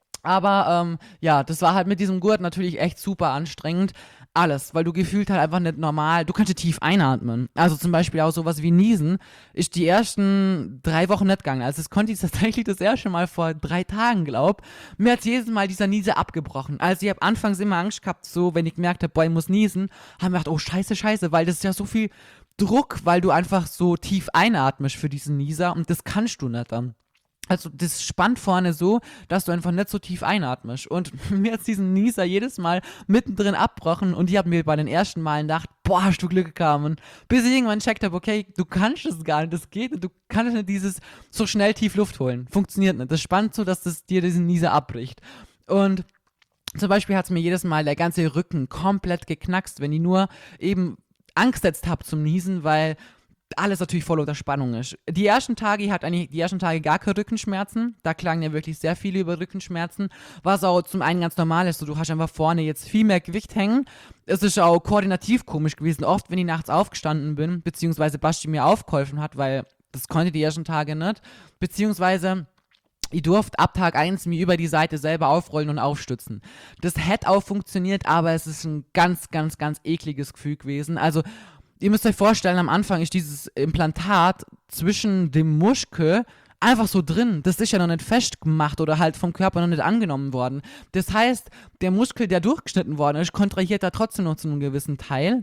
Aber ja, das war halt mit diesem Gurt natürlich echt super anstrengend. Alles, weil du gefühlt halt einfach nicht normal, du kannst tief einatmen. Also zum Beispiel auch sowas wie Niesen ist die ersten 3 Wochen nicht gegangen. Also das konnte ich tatsächlich das erste Mal vor 3 Tagen, glaub. Mir hat jedes Mal dieser Niese abgebrochen. Also ich habe anfangs immer Angst gehabt, so wenn ich gemerkt habe, boah, ich muss niesen, habe mir gedacht, oh scheiße, weil das ist ja so viel Druck, weil du einfach so tief einatmest für diesen Nieser und das kannst du nicht dann. Also das spannt vorne so, dass du einfach nicht so tief einatmest. Und mir hat diesen Nieser jedes Mal mittendrin abbrochen und ich habe mir bei den ersten Malen gedacht, boah, hast du Glück gehabt. Und bis ich irgendwann checkt habe, okay, du kannst es gar nicht, das geht nicht, du kannst nicht dieses so schnell tief Luft holen. Funktioniert nicht. Das spannt so, dass das dir diesen Nieser abbricht. Und zum Beispiel hat es mir jedes Mal der ganze Rücken komplett geknackst, wenn ich nur eben Angst gesetzt habe zum Niesen, weil alles natürlich voll unter Spannung ist. Die ersten Tage, ich hatte eigentlich die ersten Tage gar keine Rückenschmerzen. Da klagen ja wirklich sehr viele über Rückenschmerzen. Was auch zum einen ganz normal ist. So, du hast einfach vorne jetzt viel mehr Gewicht hängen. Es ist auch koordinativ komisch gewesen. Oft, wenn ich nachts aufgestanden bin, beziehungsweise Basti mir aufgeholfen hat, weil das konnte die ersten Tage nicht. Beziehungsweise ich durfte ab Tag 1 mir über die Seite selber aufrollen und aufstützen. Das hätte auch funktioniert, aber es ist ein ganz, ganz, ganz ekliges Gefühl gewesen. Also ihr müsst euch vorstellen, am Anfang ist dieses Implantat zwischen dem Muskel einfach so drin. Das ist ja noch nicht festgemacht oder halt vom Körper noch nicht angenommen worden. Das heißt, der Muskel, der durchgeschnitten worden ist, kontrahiert da trotzdem noch zu einem gewissen Teil.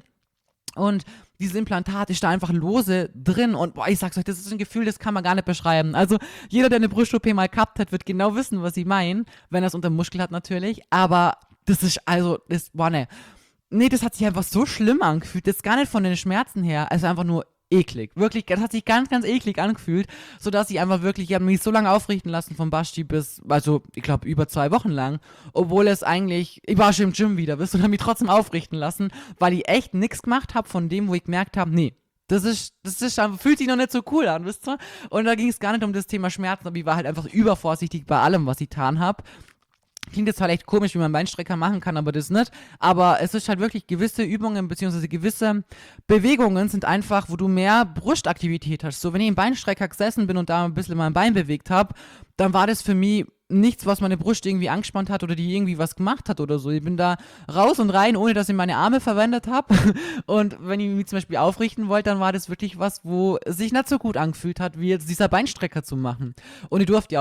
Und dieses Implantat ist da einfach lose drin und boah, ich sag's euch, das ist ein Gefühl, das kann man gar nicht beschreiben. Also jeder, der eine Brust-OP mal gehabt hat, wird genau wissen, was ich meine, wenn er es unter dem Muskel hat natürlich. Aber das ist also, boah ne. Nee, das hat sich einfach so schlimm angefühlt. Das ist gar nicht von den Schmerzen her. Also einfach nur eklig. Wirklich, das hat sich ganz, ganz eklig angefühlt, sodass ich einfach wirklich, ich habe mich so lange aufrichten lassen vom Basti bis, also ich glaube über 2 Wochen lang, obwohl es eigentlich, ich war schon im Gym wieder, und habe mich trotzdem aufrichten lassen, weil ich echt nichts gemacht habe von dem, wo ich gemerkt habe, nee, das ist einfach, fühlt sich noch nicht so cool an, wisst ihr? Und da ging es gar nicht um das Thema Schmerzen, aber ich war halt einfach übervorsichtig bei allem, was ich getan habe. Klingt jetzt vielleicht komisch, wie man Beinstrecker machen kann, aber das nicht. Aber es ist halt wirklich gewisse Übungen bzw. gewisse Bewegungen sind einfach, wo du mehr Brustaktivität hast. So, wenn ich im Beinstrecker gesessen bin und da ein bisschen mein Bein bewegt habe, dann war das für mich nichts, was meine Brust irgendwie angespannt hat oder die irgendwie was gemacht hat oder so. Ich bin da raus und rein, ohne dass ich meine Arme verwendet habe. Und wenn ich mich zum Beispiel aufrichten wollte, dann war das wirklich was, wo sich nicht so gut angefühlt hat, wie jetzt dieser Beinstrecker zu machen. Und ich durfte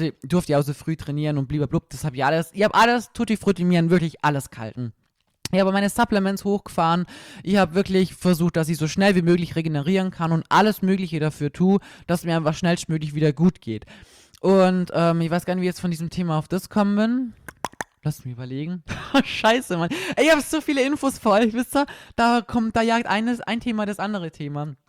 ja auch so früh trainieren und blub, das habe ich habe alles tutti frutti mir wirklich alles gehalten. Ich habe meine Supplements hochgefahren. Ich habe wirklich versucht, dass ich so schnell wie möglich regenerieren kann und alles Mögliche dafür tue, dass mir einfach schnellstmöglich wieder gut geht. Und ich weiß gar nicht, wie ich jetzt von diesem Thema auf das kommen bin. Lass mich überlegen. Scheiße, Mann. Ey, ich habe so viele Infos für euch, wisst ihr? Da jagt ein Thema das andere Thema.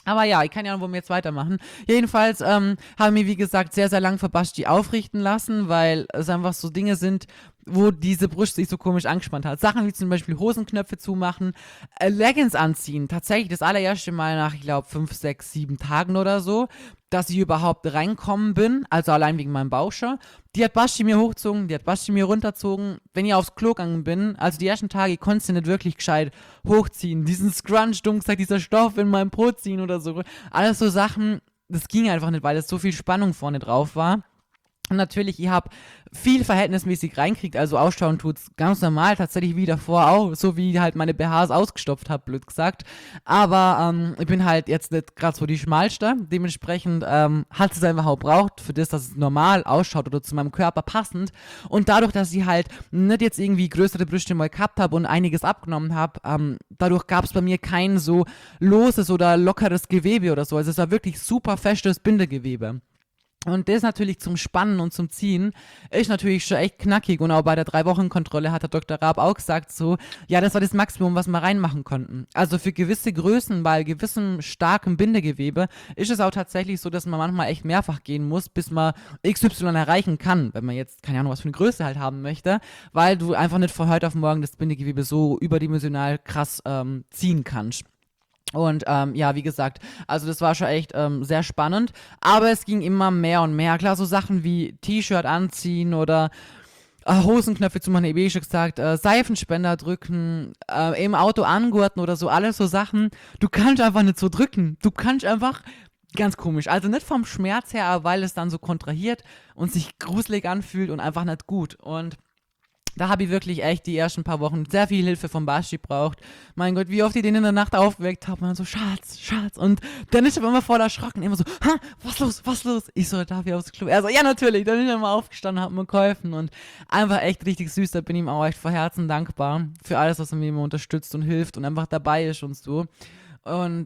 Aber ja, ich kann ja noch wohl jetzt weitermachen. Jedenfalls haben wir, wie gesagt, sehr, sehr lang für Basti aufrichten lassen, weil es einfach so Dinge sind, wo diese Brust sich so komisch angespannt hat. Sachen wie zum Beispiel Hosenknöpfe zumachen, Leggings anziehen. Tatsächlich das allererste Mal nach, ich glaube, 5, 6, 7 Tagen oder so, dass ich überhaupt reinkommen bin, also allein wegen meinem Bauchscher. Die hat Basti mir hochgezogen, die hat Basti mir runtergezogen. Wenn ich aufs Klo gegangen bin, also die ersten Tage, ich konnte sie nicht wirklich gescheit hochziehen. Diesen Scrunch, dumm gesagt, dieser Stoff in meinem Po ziehen oder so. Alles so Sachen, das ging einfach nicht, weil es so viel Spannung vorne drauf war. Und natürlich, ich habe viel verhältnismäßig reinkriegt, also ausschauen tut's ganz normal, tatsächlich wie davor auch, so wie halt meine BHs ausgestopft habe, blöd gesagt. Aber ich bin halt jetzt nicht gerade so die schmalste, dementsprechend hat es einfach auch braucht, für das, dass es normal ausschaut oder zu meinem Körper passend. Und dadurch, dass ich halt nicht jetzt irgendwie größere Brüste mal gehabt habe und einiges abgenommen habe, dadurch gab es bei mir kein so loses oder lockeres Gewebe oder so. Also es war wirklich super festes Bindegewebe. Und das natürlich zum Spannen und zum Ziehen ist natürlich schon echt knackig. Und auch bei der 3-Wochen-Kontrolle hat der Dr. Raab auch gesagt so, ja, das war das Maximum, was wir reinmachen konnten. Also für gewisse Größen, bei gewissem starkem Bindegewebe, ist es auch tatsächlich so, dass man manchmal echt mehrfach gehen muss, bis man XY erreichen kann, wenn man jetzt, keine Ahnung, was für eine Größe halt haben möchte, weil du einfach nicht von heute auf morgen das Bindegewebe so überdimensional krass ziehen kannst. Und ja, wie gesagt, also das war schon echt sehr spannend, aber es ging immer mehr und mehr. Klar, so Sachen wie T-Shirt anziehen oder Hosenknöpfe zu machen, wie schon gesagt, Seifenspender drücken, im Auto angurten oder so, alles so Sachen. Du kannst einfach nicht so drücken. Du kannst einfach ganz komisch. Also nicht vom Schmerz her, aber weil es dann so kontrahiert und sich gruselig anfühlt und einfach nicht gut. Und da habe ich wirklich echt die ersten paar Wochen sehr viel Hilfe von Basti gebraucht. Mein Gott, wie oft ich den in der Nacht aufgeweckt habe. Und dann so, Schatz, Schatz. Und dann ist er immer voll erschrocken. Immer so, ha, was los, was los? Ich so, darf ich aufs Klo? Er so, ja, natürlich. Dann ist er immer aufgestanden, hat mir geholfen. Und einfach echt richtig süß. Da bin ich ihm auch echt von Herzen dankbar für alles, was er mir immer unterstützt und hilft und einfach dabei ist und so. Und,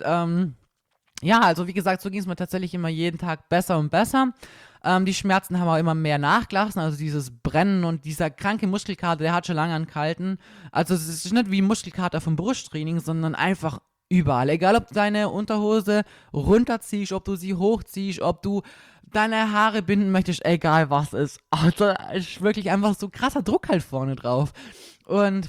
ja, also wie gesagt, so ging es mir tatsächlich immer jeden Tag besser und besser. Die Schmerzen haben auch immer mehr nachgelassen, also dieses Brennen und dieser kranke Muskelkater, der hat schon lange angehalten. Also es ist nicht wie Muskelkater vom Brusttraining, sondern einfach überall. Egal, ob du deine Unterhose runterziehst, ob du sie hochziehst, ob du deine Haare binden möchtest, egal was ist. Also es ist wirklich einfach so krasser Druck halt vorne drauf. Und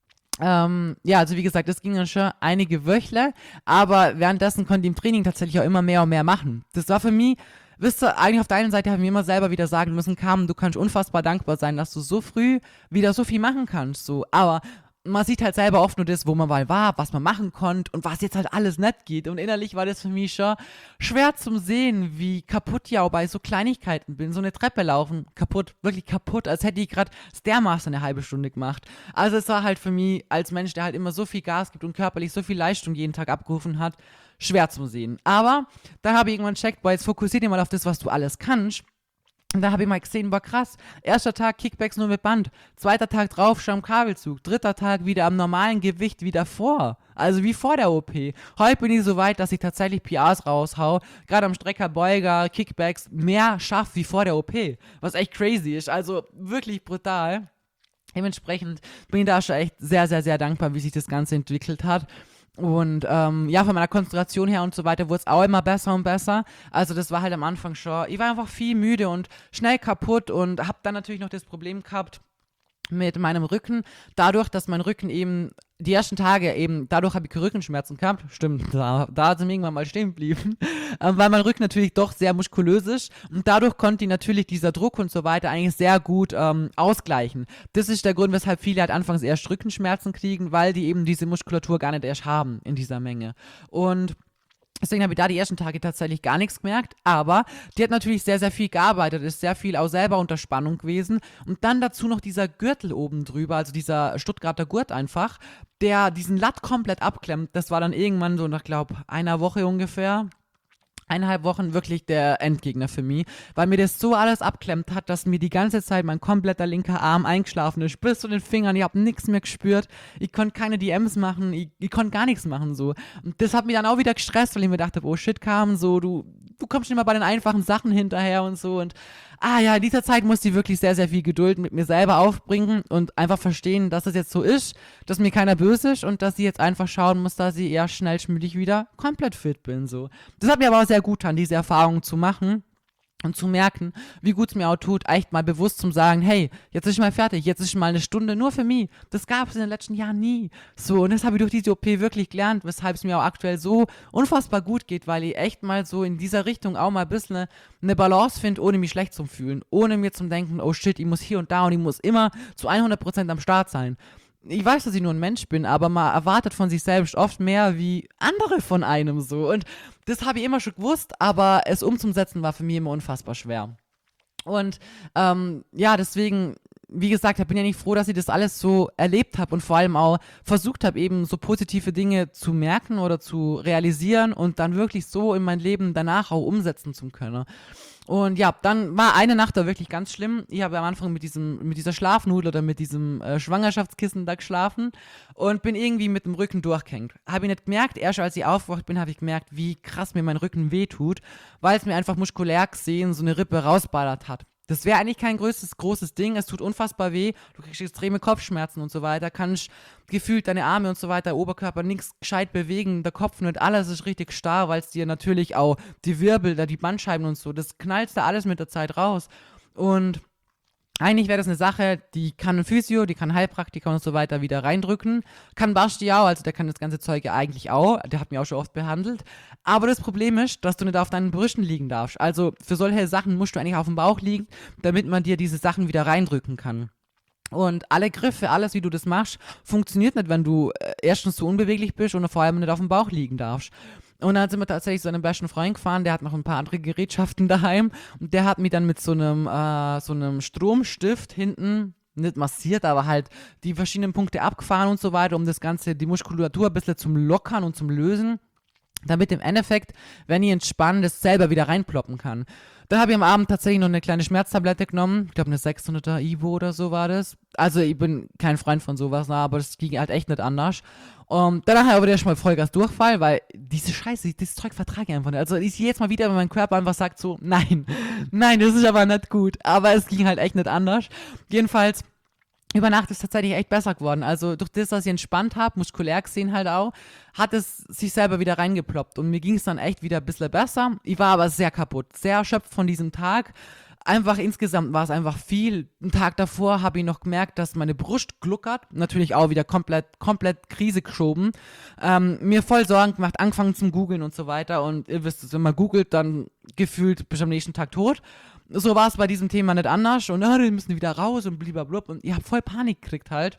ja, also wie gesagt, das ging dann schon einige Wöchle, aber währenddessen konnte ich im Training tatsächlich auch immer mehr und mehr machen. Das war für mich, wisst ihr, eigentlich auf der einen Seite habe ich mir immer selber wieder sagen müssen, Carmen, du kannst unfassbar dankbar sein, dass du so früh wieder so viel machen kannst, so, aber man sieht halt selber oft nur das, wo man mal war, was man machen konnte und was jetzt halt alles nicht geht. Und innerlich war das für mich schon schwer zum Sehen, wie kaputt ich auch bei so Kleinigkeiten bin. So eine Treppe laufen, kaputt, wirklich kaputt, als hätte ich gerade Stairmaster eine halbe Stunde gemacht. Also es war halt für mich als Mensch, der halt immer so viel Gas gibt und körperlich so viel Leistung jeden Tag abgerufen hat, schwer zum Sehen. Aber dann habe ich irgendwann gecheckt, boah, jetzt fokussier dich mal auf das, was du alles kannst. Und da habe ich mal gesehen, war krass. Erster Tag Kickbacks nur mit Band. Zweiter Tag drauf, schon am Kabelzug. Dritter Tag wieder am normalen Gewicht wie davor. Also wie vor der OP. Heute bin ich so weit, dass ich tatsächlich PRs raushau. Gerade am Streckerbeuger, Kickbacks mehr schaffe wie vor der OP. Was echt crazy ist. Also wirklich brutal. Dementsprechend bin ich da schon echt sehr, sehr, sehr dankbar, wie sich das Ganze entwickelt hat. Und ja, von meiner Konzentration her und so weiter wurde es auch immer besser und besser. Also das war halt am Anfang schon, ich war einfach viel müde und schnell kaputt und habe dann natürlich noch das Problem gehabt mit meinem Rücken, dadurch, dass mein Rücken eben die ersten Tage eben, dadurch habe ich Rückenschmerzen gehabt, stimmt, da sind wir irgendwann mal stehen geblieben, weil mein Rücken natürlich doch sehr muskulös ist und dadurch konnte ich natürlich dieser Druck und so weiter eigentlich sehr gut ausgleichen. Das ist der Grund, weshalb viele halt anfangs erst Rückenschmerzen kriegen, weil die eben diese Muskulatur gar nicht erst haben in dieser Menge. Und deswegen habe ich da die ersten Tage tatsächlich gar nichts gemerkt, aber die hat natürlich sehr, sehr viel gearbeitet, ist sehr viel auch selber unter Spannung gewesen und dann dazu noch dieser Gürtel oben drüber, also dieser Stuttgarter Gurt einfach, der diesen Latt komplett abklemmt. Das war dann irgendwann so nach, glaube einer Woche ungefähr. 1,5 Wochen wirklich der Endgegner für mich, weil mir das so alles abklemmt hat, dass mir die ganze Zeit mein kompletter linker Arm eingeschlafen ist, bis zu den Fingern, ich habe nichts mehr gespürt, ich konnte keine DMs machen, ich konnte gar nichts machen so. Und das hat mich dann auch wieder gestresst, weil ich mir dachte, oh shit, Carmen, so, du du kommst nicht mal bei den einfachen Sachen hinterher und so. Und in dieser Zeit musste ich wirklich sehr, sehr viel Geduld mit mir selber aufbringen und einfach verstehen, dass es jetzt so ist, dass mir keiner böse ist und dass ich jetzt einfach schauen muss, dass ich eher schnellstmöglich wieder komplett fit bin. So. Das hat mir aber auch sehr gut getan, diese Erfahrung zu machen. Und zu merken, wie gut es mir auch tut, echt mal bewusst zu sagen, hey, jetzt ist ich mal fertig, jetzt ist mal eine Stunde nur für mich. Das gab es in den letzten Jahren nie. So, und das habe ich durch diese OP wirklich gelernt, weshalb es mir auch aktuell so unfassbar gut geht, weil ich echt mal so in dieser Richtung auch mal ein bisschen eine Balance finde, ohne mich schlecht zu fühlen. Ohne mir zu denken, oh shit, ich muss hier und da und ich muss immer zu 100% am Start sein. Ich weiß, dass ich nur ein Mensch bin, aber man erwartet von sich selbst oft mehr wie andere von einem so. Und das habe ich immer schon gewusst, aber es umzusetzen war für mich immer unfassbar schwer. Und deswegen, wie gesagt, ich bin ja nicht froh, dass ich das alles so erlebt habe und vor allem auch versucht habe, eben so positive Dinge zu merken oder zu realisieren und dann wirklich so in mein Leben danach auch umsetzen zu können. Und ja, dann war eine Nacht da wirklich ganz schlimm. Ich habe am Anfang mit dieser Schlafnudel oder mit diesem Schwangerschaftskissen da geschlafen und bin irgendwie mit dem Rücken durchgehängt. Habe ich nicht gemerkt, erst als ich aufgewacht bin, habe ich gemerkt, wie krass mir mein Rücken wehtut, weil es mir einfach muskulär gesehen so eine Rippe rausballert hat. Das wäre eigentlich kein großes Ding, es tut unfassbar weh, du kriegst extreme Kopfschmerzen und so weiter, kannst gefühlt deine Arme und so weiter, Oberkörper nichts gescheit bewegen, der Kopf nicht, alles ist richtig starr, weil es dir natürlich auch die Wirbel, die Bandscheiben und so, das knallst da alles mit der Zeit raus. Und eigentlich wäre das eine Sache, die kann ein Physio, die kann ein Heilpraktiker und so weiter wieder reindrücken. Kann Basti auch, also der kann das ganze Zeug ja eigentlich auch. Der hat mich auch schon oft behandelt. Aber das Problem ist, dass du nicht auf deinen Brüsten liegen darfst. Also für solche Sachen musst du eigentlich auf dem Bauch liegen, damit man dir diese Sachen wieder reindrücken kann. Und alle Griffe, alles wie du das machst, funktioniert nicht, wenn du erstens so unbeweglich bist und vor allem nicht auf dem Bauch liegen darfst. Und dann sind wir tatsächlich zu einem besten Freund gefahren, der hat noch ein paar andere Gerätschaften daheim und der hat mich dann mit so einem Stromstift hinten, nicht massiert, aber halt die verschiedenen Punkte abgefahren und so weiter, um das Ganze, die Muskulatur ein bisschen zum Lockern und zum Lösen, damit im Endeffekt, wenn ich entspanne, das selber wieder reinploppen kann. Dann habe ich am Abend tatsächlich noch eine kleine Schmerztablette genommen. Ich glaube, eine 600er Ivo oder so war das. Also, ich bin kein Freund von sowas, aber das ging halt echt nicht anders. Danach aber der schon mal Vollgas Durchfall, weil diese Scheiße, dieses Zeug vertrage ich einfach nicht. Also, ich jedes Mal wieder, wenn mein Körper einfach sagt so, nein, nein, das ist aber nicht gut. Aber es ging halt echt nicht anders. Jedenfalls, über Nacht ist es tatsächlich echt besser geworden. Also durch das, dass ich entspannt habe, muskulär gesehen halt auch, hat es sich selber wieder reingeploppt. Und mir ging es dann echt wieder ein bisschen besser. Ich war aber sehr kaputt, sehr erschöpft von diesem Tag. Einfach insgesamt war es einfach viel. Einen Tag davor habe ich noch gemerkt, dass meine Brust gluckert. Natürlich auch wieder komplett Krise geschoben. Mir voll Sorgen gemacht, angefangen zum Googeln und so weiter. Und ihr wisst es, wenn man googelt, dann gefühlt bist du am nächsten Tag tot. So war es bei diesem Thema nicht anders und die müssen wieder raus und blablabla und ich habe voll Panik gekriegt halt.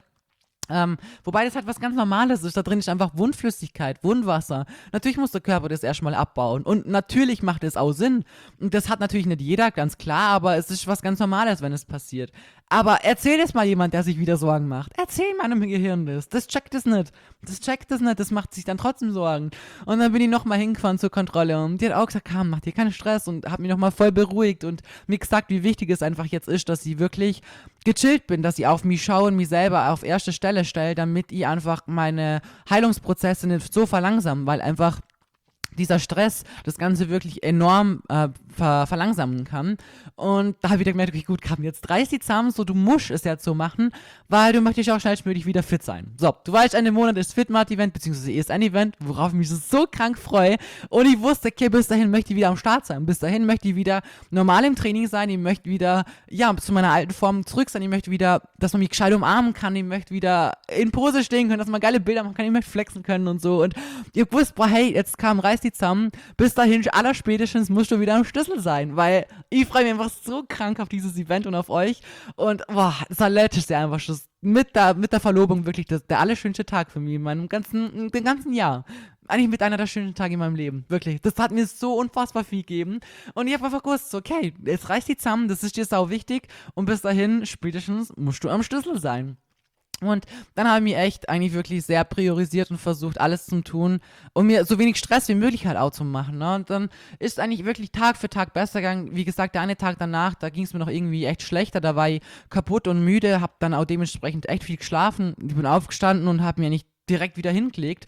Wobei das halt was ganz Normales ist. Da drin ist einfach Wundflüssigkeit, Wundwasser. Natürlich muss der Körper das erstmal abbauen. Und natürlich macht es auch Sinn. Und das hat natürlich nicht jeder, ganz klar, aber es ist was ganz Normales, wenn es passiert. Aber erzähl das mal jemand, der sich wieder Sorgen macht. Erzähl meinem Gehirn das. Das checkt es nicht. Das macht sich dann trotzdem Sorgen. Und dann bin ich nochmal hingefahren zur Kontrolle und die hat auch gesagt, komm, mach dir keinen Stress und hat mich nochmal voll beruhigt und mir gesagt, wie wichtig es einfach jetzt ist, dass ich wirklich gechillt bin, dass ich auf mich schaue und mich selber auf erste Stelle stelle, damit ich einfach meine Heilungsprozesse nicht so verlangsam, weil einfach dieser Stress das Ganze wirklich enorm verlangsamen kann. Und da habe ich wieder gemerkt, okay, gut, Karin, jetzt reiß die zusammen, so, du musst es jetzt so machen, weil du möchtest auch schnellstmöglich wieder fit sein. So, du weißt, Ende Monat ist Fitmart-Event, beziehungsweise ist ein Event, worauf ich mich so krank freue. Und ich wusste, okay, bis dahin möchte ich wieder am Start sein. Bis dahin möchte ich wieder normal im Training sein. Ich möchte wieder, zu meiner alten Form zurück sein. Ich möchte wieder, dass man mich gescheit umarmen kann. Ich möchte wieder in Pose stehen können, dass man geile Bilder machen kann. Ich möchte flexen können und so. Und ich wusste, boah, hey, jetzt reiß die zusammen. Bis dahin, allerspätestens musst du wieder am Schlüssel sein, weil ich freue mich einfach so krank auf dieses Event und auf euch. Und boah, das ist ja einfach schon mit der Verlobung wirklich der allerschönste Tag für mich in meinem dem ganzen Jahr. Eigentlich mit einer der schönsten Tage in meinem Leben. Wirklich. Das hat mir so unfassbar viel gegeben. Und ich habe einfach gewusst, okay, jetzt reißt die zusammen, das ist dir sau wichtig. Und bis dahin, spätestens, musst du am Schlüssel sein. Und dann habe ich mich echt eigentlich wirklich sehr priorisiert und versucht, alles zu tun, um mir so wenig Stress wie möglich halt auch zu machen. Ne? Und dann ist eigentlich wirklich Tag für Tag besser gegangen. Wie gesagt, der eine Tag danach, da ging es mir noch irgendwie echt schlechter. Da war ich kaputt und müde, habe dann auch dementsprechend echt viel geschlafen. Ich bin aufgestanden und habe mir nicht direkt wieder hingelegt.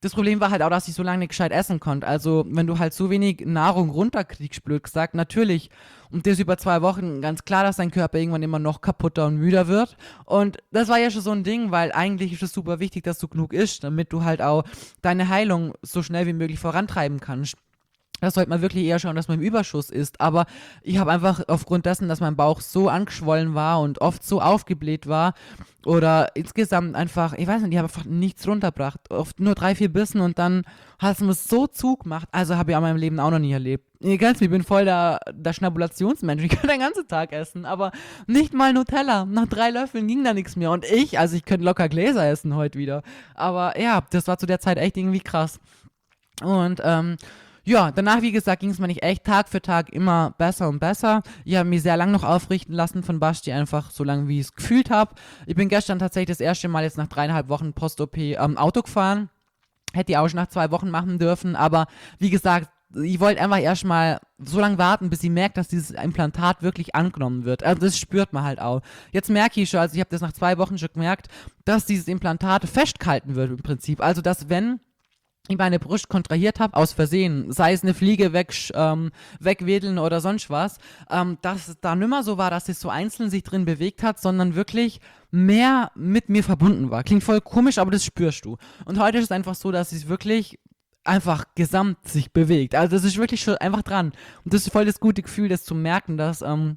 das Problem war halt auch, dass ich so lange nicht gescheit essen konnte. Also, wenn du halt so wenig Nahrung runterkriegst, blöd gesagt, natürlich, und das über 2 Wochen, ganz klar, dass dein Körper irgendwann immer noch kaputter und müder wird. Und das war ja schon so ein Ding, weil eigentlich ist es super wichtig, dass du genug isst, damit du halt auch deine Heilung so schnell wie möglich vorantreiben kannst. Da sollte man wirklich eher schauen, dass man im Überschuss ist. Aber ich habe einfach aufgrund dessen, dass mein Bauch so angeschwollen war und oft so aufgebläht war oder insgesamt einfach, ich weiß nicht, ich habe einfach nichts runtergebracht. Oft nur 3, 4 Bissen und dann hat es mir so zugemacht. Also habe ich in meinem Leben auch noch nie erlebt. Ihr kennt mich, ich bin voll der Schnabulationsmensch. Ich kann den ganzen Tag essen, aber nicht mal Nutella. Nach 3 Löffeln ging da nichts mehr. Und ich könnte locker Gläser essen heute wieder. Aber ja, das war zu der Zeit echt irgendwie krass. Und ja, danach, wie gesagt, ging es mir nicht echt Tag für Tag immer besser und besser. Ich habe mich sehr lang noch aufrichten lassen von Basti, einfach so lange, wie ich es gefühlt habe. Ich bin gestern tatsächlich das erste Mal jetzt nach 3,5 Wochen Post-OP Auto gefahren. Hätte ich auch schon nach 2 Wochen machen dürfen, aber wie gesagt, ich wollte einfach erstmal so lange warten, bis ich merke, dass dieses Implantat wirklich angenommen wird. Also das spürt man halt auch. Jetzt merke ich schon, also ich habe das nach 2 Wochen schon gemerkt, dass dieses Implantat festgehalten wird im Prinzip. Also dass wenn ich meine Brust kontrahiert habe, aus Versehen, sei es eine Fliege wegwedeln oder sonst was, dass es da nimmer so war, dass es so einzeln sich drin bewegt hat, sondern wirklich mehr mit mir verbunden war. Klingt voll komisch, aber das spürst du. Und heute ist es einfach so, dass es wirklich einfach gesamt sich bewegt. Also das ist wirklich schon einfach dran. Und das ist voll das gute Gefühl, das zu merken, dass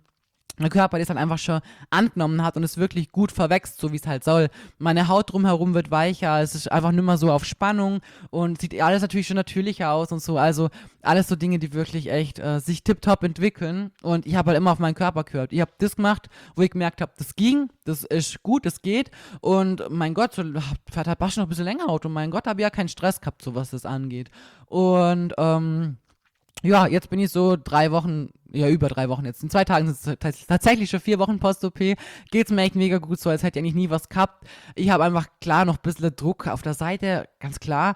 der Körper das halt einfach schon angenommen hat und es wirklich gut verwächst, so wie es halt soll. Meine Haut drumherum wird weicher, es ist einfach nicht mehr so auf Spannung und sieht alles natürlich schon natürlicher aus und so. Also alles so Dinge, die wirklich echt sich tipptopp entwickeln und ich habe halt immer auf meinen Körper gehört. Ich habe das gemacht, wo ich gemerkt habe, das ging, das ist gut, das geht und mein Gott, so, fährt halt Basch noch ein bisschen länger Auto. Mein Gott, habe ich ja keinen Stress gehabt, so was das angeht. Und ja, jetzt bin ich so 3 Wochen, ja über 3 Wochen jetzt. In 2 Tagen sind es tatsächlich schon 4 Wochen Post-OP. Geht's mir echt mega gut so, als hätte ich eigentlich nie was gehabt. Ich habe einfach klar noch ein bisschen Druck auf der Seite, ganz klar.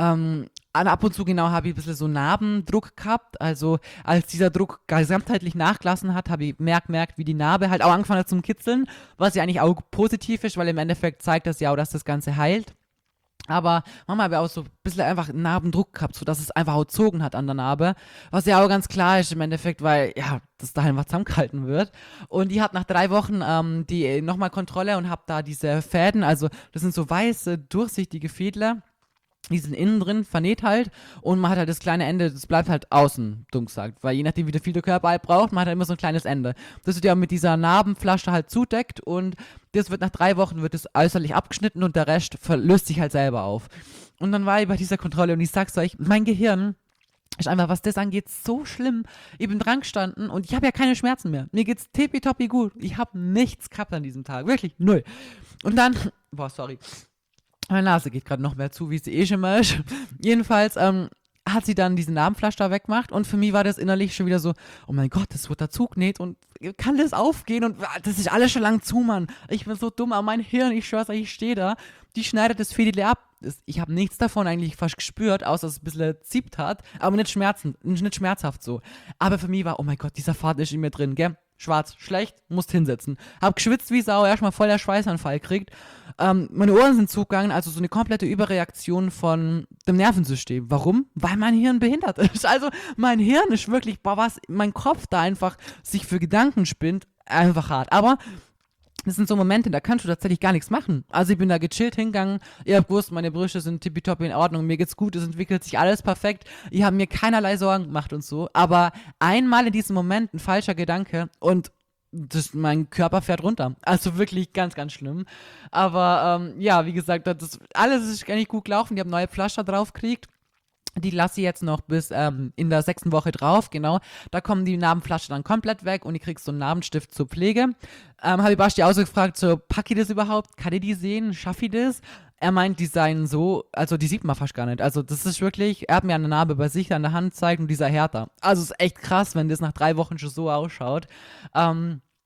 Ab und zu genau habe ich ein bisschen so Narbendruck gehabt. Also als dieser Druck gesamtheitlich nachgelassen hat, habe ich merkt, wie die Narbe halt auch angefangen hat zum Kitzeln, was ja eigentlich auch positiv ist, weil im Endeffekt zeigt das ja auch, dass das Ganze heilt. Aber Mama habe auch so ein bisschen einfach Narbendruck gehabt, sodass es einfach auch gezogen hat an der Narbe. Was ja auch ganz klar ist im Endeffekt, weil ja, das da einfach zusammengehalten wird. Und die hat nach 3 Wochen die nochmal Kontrolle und habe da diese Fäden, also das sind so weiße, durchsichtige Fädler. Die sind innen drin, vernäht halt und man hat halt das kleine Ende, das bleibt halt außen, dumm gesagt, weil je nachdem, wie viel der Körper halt braucht, man hat halt immer so ein kleines Ende. Das wird ja mit dieser Narbenflasche halt zudeckt und das wird nach 3 Wochen wird es äußerlich abgeschnitten und der Rest löst sich halt selber auf. Und dann war ich bei dieser Kontrolle und ich sag's euch, mein Gehirn ist einfach, was das angeht, so schlimm. Ich bin dran gestanden und ich habe ja keine Schmerzen mehr. Mir geht's tippitoppi gut. Ich habe nichts gehabt an diesem Tag, wirklich null. Und dann, boah, sorry. Meine Nase geht gerade noch mehr zu, wie sie eh schon mal ist. Jedenfalls hat sie dann diesen Narbenflasch da weggemacht und für mich war das innerlich schon wieder so, oh mein Gott, das wird da zugenäht und kann das aufgehen und das ist alles schon lang zu, Mann. Ich bin so dumm, aber mein Hirn, ich schwör's euch, ich stehe da, die schneidet das Fädel ab. Ich habe nichts davon eigentlich fast gespürt, außer dass es ein bisschen zieht hat, aber nicht schmerzhaft so. Aber für mich war, oh mein Gott, dieser Faden ist in mir drin, gell? Schwarz, schlecht, musst hinsetzen. Hab geschwitzt wie Sau, erstmal voll der Schweißanfall kriegt. Meine Ohren sind zugegangen, also so eine komplette Überreaktion von dem Nervensystem. Warum? Weil mein Hirn behindert ist. Also mein Hirn ist wirklich, boah, was mein Kopf da einfach sich für Gedanken spinnt, einfach hart. Aber das sind so Momente, da kannst du tatsächlich gar nichts machen. Also ich bin da gechillt hingegangen, ich hab gewusst, meine Brüste sind tippitoppi in Ordnung, mir geht's gut, es entwickelt sich alles perfekt, ich habe mir keinerlei Sorgen gemacht und so, aber einmal in diesem Moment ein falscher Gedanke und mein Körper fährt runter. Also wirklich ganz, ganz schlimm. Aber ja, wie gesagt, alles ist gar nicht gut gelaufen, die haben neue Pflaster drauf gekriegt. Die lasse ich jetzt noch bis in der 6. Woche drauf, genau. Da kommen die Narbenflasche dann komplett weg und ich kriegst so einen Narbenstift zur Pflege. Habe ich Basti auch so gefragt, so, pack ich das überhaupt? Kann ich die sehen? Schaff ich das? Er meint, die seien so, also die sieht man fast gar nicht. Also das ist wirklich, er hat mir eine Narbe bei sich an der Hand gezeigt und dieser härter. Also es ist echt krass, wenn das nach 3 Wochen schon so ausschaut.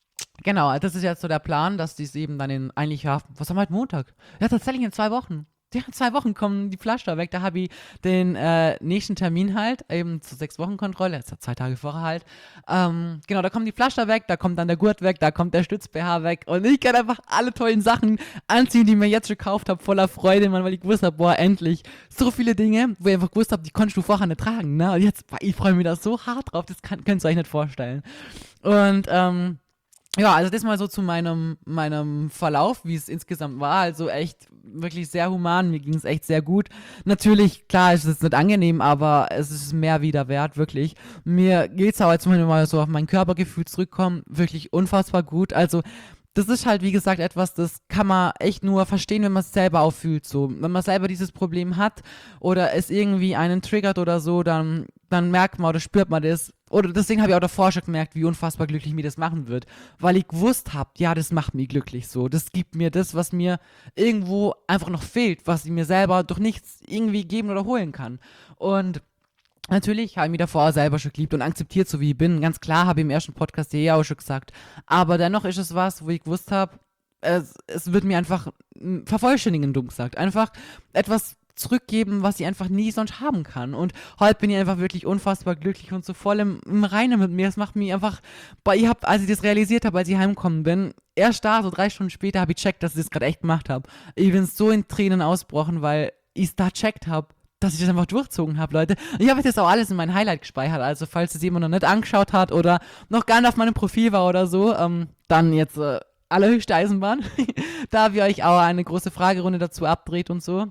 Genau, das ist jetzt so der Plan, dass die es eben dann eigentlich, ja, was haben wir heute Montag? Ja, tatsächlich in 2 Wochen. ja, 2 Wochen kommen die Pflaster weg. Da habe ich den nächsten Termin halt, eben zur 6-Wochen-Kontrolle, jetzt 2 Tage vorher halt. Genau, da kommen die Pflaster weg, da kommt dann der Gurt weg, da kommt der Stütz-BH weg. Und ich kann einfach alle tollen Sachen anziehen, die ich mir jetzt schon gekauft habe, voller Freude, Mann, weil ich gewusst habe, boah, endlich. So viele Dinge, wo ich einfach gewusst habe, die konntest du vorher nicht tragen, ne? Und jetzt, boah, ich freue mich da so hart drauf, das könnt ihr euch nicht vorstellen. Und, ja, also das mal so zu meinem Verlauf, wie es insgesamt war. Also echt wirklich sehr human. Mir ging es echt sehr gut. Natürlich, klar, ist es nicht angenehm, aber es ist mehr wieder wert, wirklich. Mir geht's auch, jetzt mal so auf mein Körpergefühl zurückkommen, wirklich unfassbar gut. Also das ist halt, wie gesagt, etwas, das kann man echt nur verstehen, wenn man es selber auch fühlt. So. Wenn man selber dieses Problem hat oder es irgendwie einen triggert oder so, dann merkt man oder spürt man das. Oder deswegen habe ich auch davor schon gemerkt, wie unfassbar glücklich mir das machen wird. Weil ich gewusst habe, ja, das macht mich glücklich so. Das gibt mir das, was mir irgendwo einfach noch fehlt, was ich mir selber durch nichts irgendwie geben oder holen kann. Und natürlich habe ich mich davor selber schon geliebt und akzeptiert, so wie ich bin. Ganz klar, habe ich im ersten Podcast ja auch schon gesagt. Aber dennoch ist es was, wo ich gewusst habe, es wird mir einfach vervollständigen, dumm gesagt. Einfach etwas zurückgeben, was ich einfach nie sonst haben kann. Und heute bin ich einfach wirklich unfassbar glücklich und so voll im Reinen mit mir. Es macht mich einfach, boah, als ich das realisiert habe, als ich heimgekommen bin, erst da, so 3 Stunden später, habe ich checkt, dass ich das gerade echt gemacht habe. Ich bin so in Tränen ausgebrochen, weil ich es da checkt habe, dass ich das einfach durchzogen habe, Leute. Und ich habe das auch alles in mein Highlight gespeichert. Also, falls es jemand noch nicht angeschaut hat oder noch gar nicht auf meinem Profil war oder so, dann jetzt allerhöchste Eisenbahn. Da habe ich euch auch eine große Fragerunde dazu abdreht und so.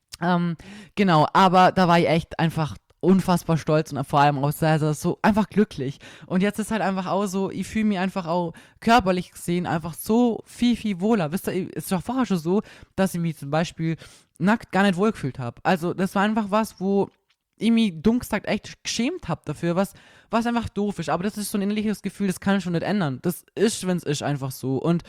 Genau, aber da war ich echt einfach unfassbar stolz und vor allem auch sehr, sehr so einfach glücklich. Und jetzt ist halt einfach auch so, ich fühle mich einfach auch körperlich gesehen einfach so viel, viel wohler. Wisst ihr, es ist doch vorher schon so, dass ich mich zum Beispiel nackt gar nicht wohlgefühlt habe. Also das war einfach was, wo ich mich dumm gesagt echt geschämt habe dafür, was einfach doof ist. Aber das ist so ein innerliches Gefühl, das kann ich schon nicht ändern. Das ist, wenn es ist, einfach so. Und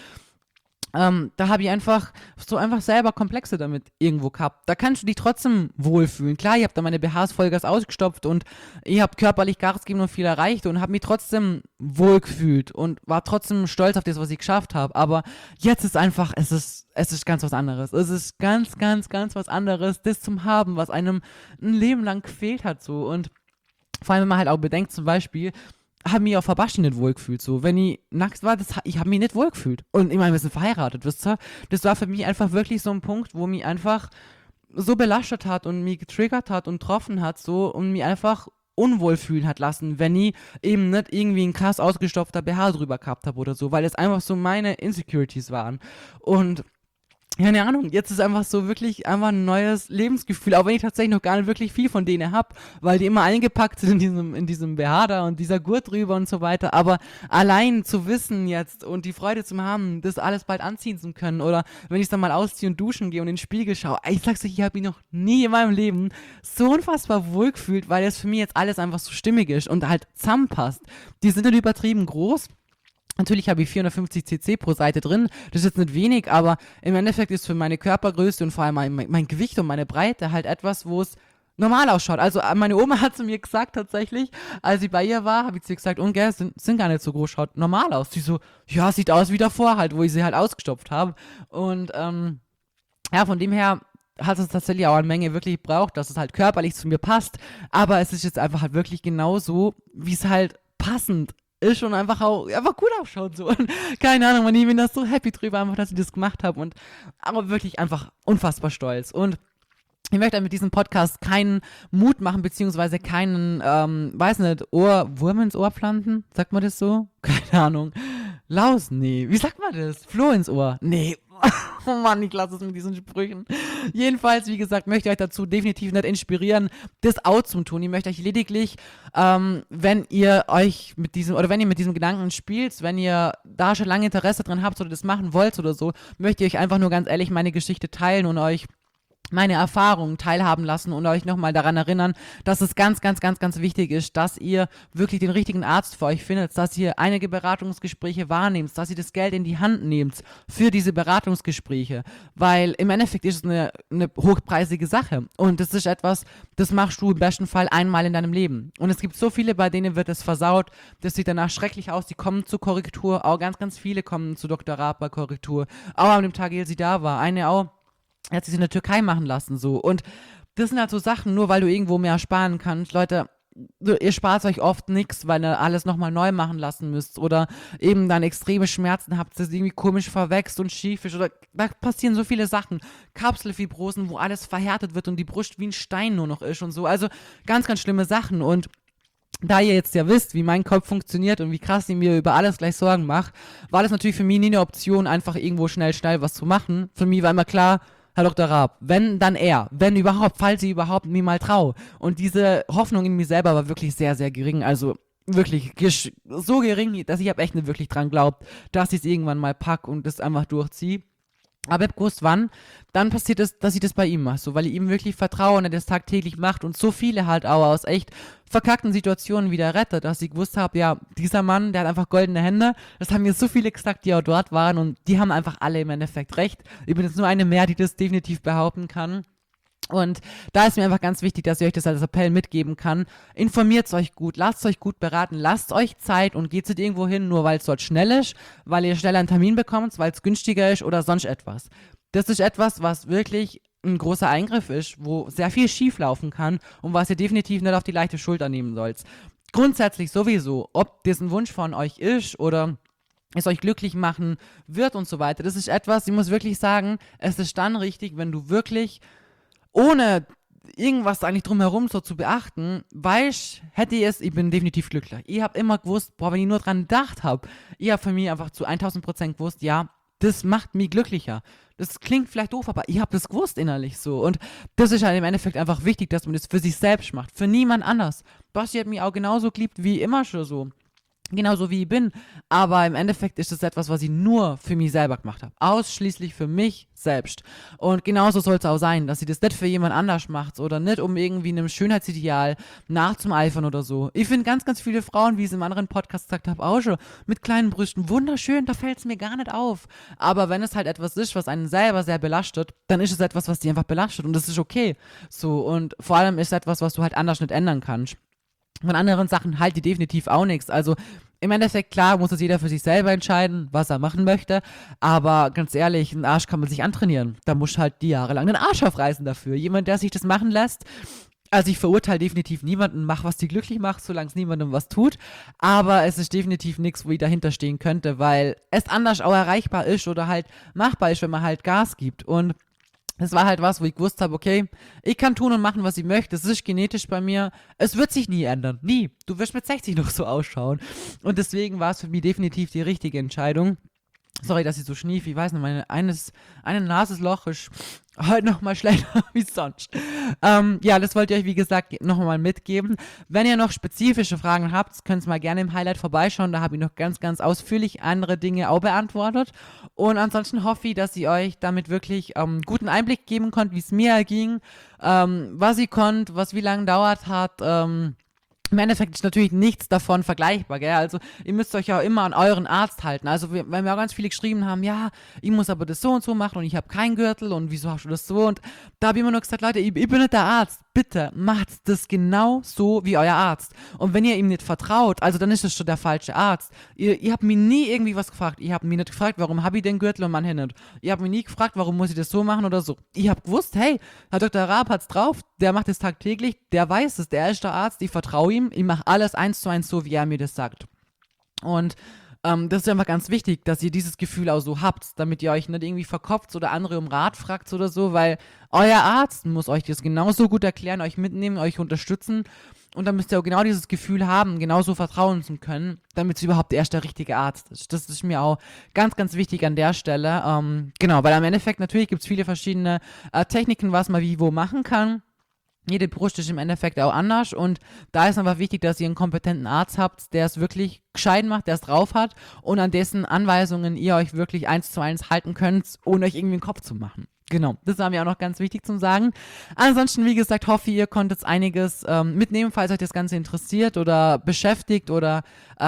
da habe ich einfach selber Komplexe damit irgendwo gehabt. Da kannst du dich trotzdem wohlfühlen. Klar, ich habe da meine BHs Vollgas ausgestopft und ich habe körperlich Gas gegeben und viel erreicht und habe mich trotzdem wohlgefühlt und war trotzdem stolz auf das, was ich geschafft habe. Aber jetzt ist einfach, es ist ganz was anderes. Es ist ganz, ganz, ganz was anderes, das zum haben, was einem ein Leben lang gefehlt hat so. Und vor allem, wenn man halt auch bedenkt, zum Beispiel, habe mich auf Verbaschen nicht wohlgefühlt. So, wenn ich nackt war, ich habe mich nicht wohlgefühlt. Und ich meine, wir sind verheiratet, wisst ihr? Das war für mich einfach wirklich so ein Punkt, wo mich einfach so belastet hat und mich getriggert hat und getroffen hat, so, und mich einfach unwohl fühlen hat lassen, wenn ich eben nicht irgendwie ein krass ausgestopfter BH drüber gehabt habe oder so, weil es einfach so meine Insecurities waren. Und keine Ahnung, jetzt ist einfach so wirklich einfach ein neues Lebensgefühl, auch wenn ich tatsächlich noch gar nicht wirklich viel von denen habe, weil die immer eingepackt sind in diesem BH da und dieser Gurt drüber und so weiter, aber allein zu wissen jetzt und die Freude zu haben, das alles bald anziehen zu können oder wenn ich es dann mal ausziehe und duschen gehe und in den Spiegel schaue, ich sag's euch, ich habe mich noch nie in meinem Leben so unfassbar wohl gefühlt, weil das für mich jetzt alles einfach so stimmig ist und halt zusammenpasst. Die sind nicht übertrieben groß. Natürlich habe ich 450 cc pro Seite drin, das ist jetzt nicht wenig, aber im Endeffekt ist für meine Körpergröße und vor allem mein Gewicht und meine Breite halt etwas, wo es normal ausschaut. Also meine Oma hat zu mir gesagt tatsächlich, als ich bei ihr war, habe ich zu ihr gesagt, und gell, sind gar nicht so groß, schaut normal aus. Sie so, ja, sieht aus wie davor halt, wo ich sie halt ausgestopft habe. Und ja, von dem her hat es tatsächlich auch eine Menge wirklich gebraucht, dass es halt körperlich zu mir passt, aber es ist jetzt einfach halt wirklich genauso, wie es halt passend ist und einfach gut ausschaut so. Und keine Ahnung, man, ich bin da so happy drüber, einfach, dass ich das gemacht habe und aber wirklich einfach unfassbar stolz. Und ich möchte mit diesem Podcast keinen Mut machen, beziehungsweise keinen, weiß nicht, Wurm ins Ohr planten? Sagt man das so? Keine Ahnung. Laus? Nee. Wie sagt man das? Floh ins Ohr? Nee. Oh Mann, ich lasse es mit diesen Sprüchen. Jedenfalls, wie gesagt, möchte ich euch dazu definitiv nicht inspirieren, das auch zu tun. Ich möchte euch lediglich, wenn ihr mit diesem Gedanken spielt, wenn ihr da schon lange Interesse dran habt oder das machen wollt oder so, möchte ich euch einfach nur ganz ehrlich meine Geschichte teilen und euch meine Erfahrungen teilhaben lassen und euch nochmal daran erinnern, dass es ganz, ganz, ganz, ganz wichtig ist, dass ihr wirklich den richtigen Arzt für euch findet, dass ihr einige Beratungsgespräche wahrnehmt, dass ihr das Geld in die Hand nehmt für diese Beratungsgespräche, weil im Endeffekt ist es eine hochpreisige Sache und das ist etwas, das machst du im besten Fall einmal in deinem Leben und es gibt so viele, bei denen wird es versaut, das sieht danach schrecklich aus, die kommen zur Korrektur, auch ganz, ganz viele kommen zu Dr. Raab bei Korrektur, auch an dem Tag, als sie da war, eine auch, Er hat sich in der Türkei machen lassen, so. Und das sind halt so Sachen, nur weil du irgendwo mehr sparen kannst. Leute, ihr spart euch oft nichts, weil ihr alles nochmal neu machen lassen müsst oder eben dann extreme Schmerzen habt, das irgendwie komisch verwächst und schief ist oder da passieren so viele Sachen. Kapselfibrosen, wo alles verhärtet wird und die Brust wie ein Stein nur noch ist und so. Also ganz, ganz schlimme Sachen. Und da ihr jetzt ja wisst, wie mein Kopf funktioniert und wie krass ich mir über alles gleich Sorgen mache, war das natürlich für mich nie eine Option, einfach irgendwo schnell was zu machen. Für mich war immer klar, Herr Dr. Raab, wenn, dann er. Wenn überhaupt, falls ich überhaupt mir mal traue. Und diese Hoffnung in mir selber war wirklich sehr, sehr gering. Also wirklich so gering, dass ich habe echt nicht wirklich dran glaubt, dass ich es irgendwann mal pack und das einfach durchziehe. Aber ich hab gewusst, wann, dann passiert es, dass ich das bei ihm mache, so, weil ich ihm wirklich vertraue und er das tagtäglich macht und so viele halt auch aus echt verkackten Situationen wieder rettet, dass ich gewusst habe, ja, dieser Mann, der hat einfach goldene Hände, das haben mir so viele gesagt, die auch dort waren und die haben einfach alle im Endeffekt recht. Ich bin jetzt nur eine mehr, die das definitiv behaupten kann. Und da ist mir einfach ganz wichtig, dass ich euch das als Appell mitgeben kann. Informiert euch gut, lasst euch gut beraten, lasst euch Zeit und geht nicht irgendwo hin, nur weil es dort schnell ist, weil ihr schneller einen Termin bekommt, weil es günstiger ist oder sonst etwas. Das ist etwas, was wirklich ein großer Eingriff ist, wo sehr viel schief laufen kann und was ihr definitiv nicht auf die leichte Schulter nehmen sollt. Grundsätzlich sowieso, ob das ein Wunsch von euch ist oder es euch glücklich machen wird und so weiter. Das ist etwas, ich muss wirklich sagen, es ist dann richtig, wenn du wirklich ohne irgendwas eigentlich drumherum so zu beachten, hätte ich es, ich bin definitiv glücklich. Ich habe immer gewusst, boah, wenn ich nur dran gedacht habe, ich habe für mich einfach zu 1000% gewusst, ja, das macht mich glücklicher. Das klingt vielleicht doof, aber ich habe das gewusst innerlich so. Und das ist halt im Endeffekt einfach wichtig, dass man das für sich selbst macht, für niemand anders. Basti hat mich auch genauso geliebt wie immer schon so. Genauso wie ich bin, aber im Endeffekt ist das etwas, was ich nur für mich selber gemacht habe. Ausschließlich für mich selbst. Und genauso soll es auch sein, dass sie das nicht für jemand anders macht oder nicht um irgendwie einem Schönheitsideal nachzueifern oder so. Ich finde ganz, ganz viele Frauen, wie ich es im anderen Podcast gesagt habe, auch schon, mit kleinen Brüsten, wunderschön, da fällt es mir gar nicht auf. Aber wenn es halt etwas ist, was einen selber sehr belastet, dann ist es etwas, was dich einfach belastet und das ist okay. So, und vor allem ist es etwas, was du halt anders nicht ändern kannst. Von anderen Sachen halte ich definitiv auch nichts. Also im Endeffekt, klar, muss das jeder für sich selber entscheiden, was er machen möchte. Aber ganz ehrlich, einen Arsch kann man sich antrainieren. Da muss halt die Jahre lang den Arsch aufreißen dafür. Jemand, der sich das machen lässt. Also ich verurteile definitiv niemanden, mach, was die glücklich macht, solange es niemandem was tut. Aber es ist definitiv nichts, wo ich dahinter stehen könnte, weil es anders auch erreichbar ist oder halt machbar ist, wenn man halt Gas gibt. Und das war halt was, wo ich gewusst habe, okay, ich kann tun und machen, was ich möchte. Das ist genetisch bei mir. Es wird sich nie ändern. Nie. Du wirst mit 60 noch so ausschauen. Und deswegen war es für mich definitiv die richtige Entscheidung. Sorry, dass ich so schnief. Ich weiß nicht, eine Nasenloch ist heute nochmal schlechter wie sonst. Ja, das wollte ich euch, wie gesagt, nochmal mitgeben. Wenn ihr noch spezifische Fragen habt, könnt ihr mal gerne im Highlight vorbeischauen. Da habe ich noch ganz, ganz ausführlich andere Dinge auch beantwortet. Und ansonsten hoffe ich, dass ich euch damit wirklich guten Einblick geben konnte, wie es mir erging, was ich konnte, was wie lange dauert hat, im Endeffekt ist natürlich nichts davon vergleichbar, gell? Also ihr müsst euch ja immer an euren Arzt halten. Also wenn wir auch ganz viele geschrieben haben, ja, ich muss aber das so und so machen und ich habe keinen Gürtel und wieso hast du das so? Und da habe ich immer nur gesagt, Leute, ich bin nicht der Arzt. Bitte macht das genau so wie euer Arzt. Und wenn ihr ihm nicht vertraut, also dann ist das schon der falsche Arzt. Ihr habt mir nie irgendwie was gefragt. Ich habe mich nicht gefragt, warum habe ich den Gürtel und manche nicht. Ihr habt mich nie gefragt, warum muss ich das so machen oder so. Ich habe gewusst, hey, Herr Dr. Raab hat's drauf, der macht es tagtäglich, der weiß es, der ist der Arzt, ich vertraue ihm, ich mache alles 1:1 so, wie er mir das sagt. Und das ist einfach ganz wichtig, dass ihr dieses Gefühl auch so habt, damit ihr euch nicht irgendwie verkopft oder andere um Rat fragt oder so, weil euer Arzt muss euch das genauso gut erklären, euch mitnehmen, euch unterstützen und dann müsst ihr auch genau dieses Gefühl haben, genauso vertrauen zu können, damit es überhaupt erst der richtige Arzt ist. Das ist mir auch ganz, ganz wichtig an der Stelle. Genau, weil am Endeffekt natürlich gibt es viele verschiedene Techniken, was man wie wo machen kann. Jede Brust ist im Endeffekt auch anders und da ist einfach wichtig, dass ihr einen kompetenten Arzt habt, der es wirklich gescheit macht, der es drauf hat und an dessen Anweisungen ihr euch wirklich 1:1 halten könnt, ohne euch irgendwie den Kopf zu machen. Genau, das war mir auch noch ganz wichtig zu sagen. Ansonsten, wie gesagt, hoffe ihr konntet einiges mitnehmen, falls euch das Ganze interessiert oder beschäftigt oder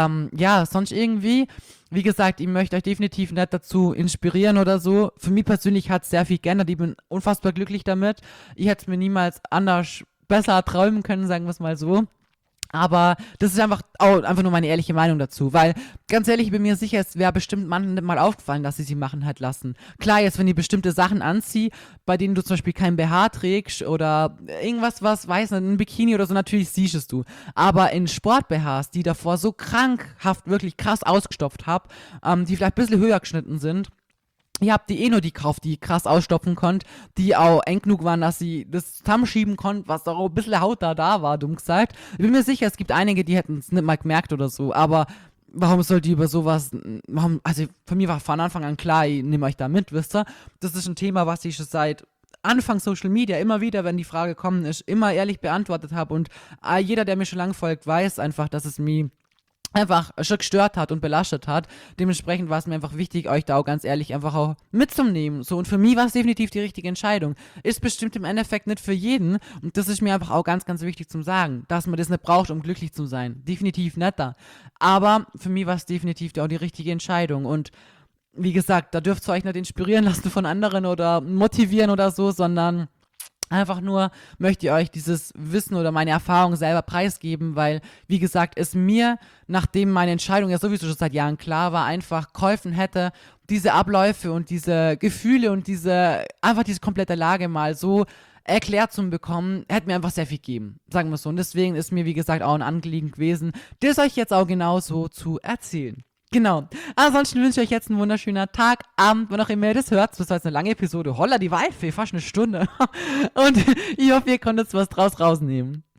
ja, sonst irgendwie. Wie gesagt, ich möchte euch definitiv nicht dazu inspirieren oder so. Für mich persönlich hat es sehr viel geändert. Ich bin unfassbar glücklich damit. Ich hätte es mir niemals anders besser träumen können, sagen wir es mal so. Aber das ist einfach nur meine ehrliche Meinung dazu, weil ganz ehrlich, ich bin mir sicher, es wäre bestimmt manchen mal aufgefallen, dass sie machen halt lassen. Klar, jetzt wenn die bestimmte Sachen anzieh, bei denen du zum Beispiel kein BH trägst oder irgendwas, was, weiß nicht, ein Bikini oder so, natürlich siehst du. Aber in Sport-BHs, die davor so krankhaft, wirklich krass ausgestopft hab, die vielleicht ein bisschen höher geschnitten sind, ihr habt die nur die gekauft, die krass ausstopfen konnt, die auch eng genug waren, dass sie das zusammenschieben konnte, was auch ein bisschen Haut da war, dumm gesagt. Ich bin mir sicher, es gibt einige, die hätten es nicht mal gemerkt oder so, aber warum sollt ihr über sowas, also für mich war von Anfang an klar, ich nehme euch da mit, wisst ihr? Das ist ein Thema, was ich schon seit Anfang Social Media immer wieder, wenn die Frage kommen ist, immer ehrlich beantwortet habe und jeder, der mir schon lange folgt, weiß einfach, dass es mich einfach schon gestört hat und belastet hat. Dementsprechend war es mir einfach wichtig, euch da auch ganz ehrlich einfach auch mitzunehmen. So, und für mich war es definitiv die richtige Entscheidung. Ist bestimmt im Endeffekt nicht für jeden. Und das ist mir einfach auch ganz, ganz wichtig zu sagen, dass man das nicht braucht, um glücklich zu sein. Definitiv nicht da. Aber für mich war es definitiv auch die richtige Entscheidung. Und wie gesagt, da dürft ihr euch nicht inspirieren lassen von anderen oder motivieren oder so, sondern einfach nur möchte ich euch dieses Wissen oder meine Erfahrung selber preisgeben, weil, wie gesagt, es mir, nachdem meine Entscheidung ja sowieso schon seit Jahren klar war, einfach geholfen hätte, diese Abläufe und diese Gefühle und einfach diese komplette Lage mal so erklärt zu bekommen, hätte mir einfach sehr viel gegeben, sagen wir so. Und deswegen ist mir, wie gesagt, auch ein Anliegen gewesen, das euch jetzt auch genauso zu erzählen. Genau. Ansonsten wünsche ich euch jetzt einen wunderschönen Tag, Abend, wann auch immer ihr das hört. Das war jetzt eine lange Episode. Holla, die Waldfee, fast eine Stunde. Und ich hoffe, ihr konntet was draus rausnehmen.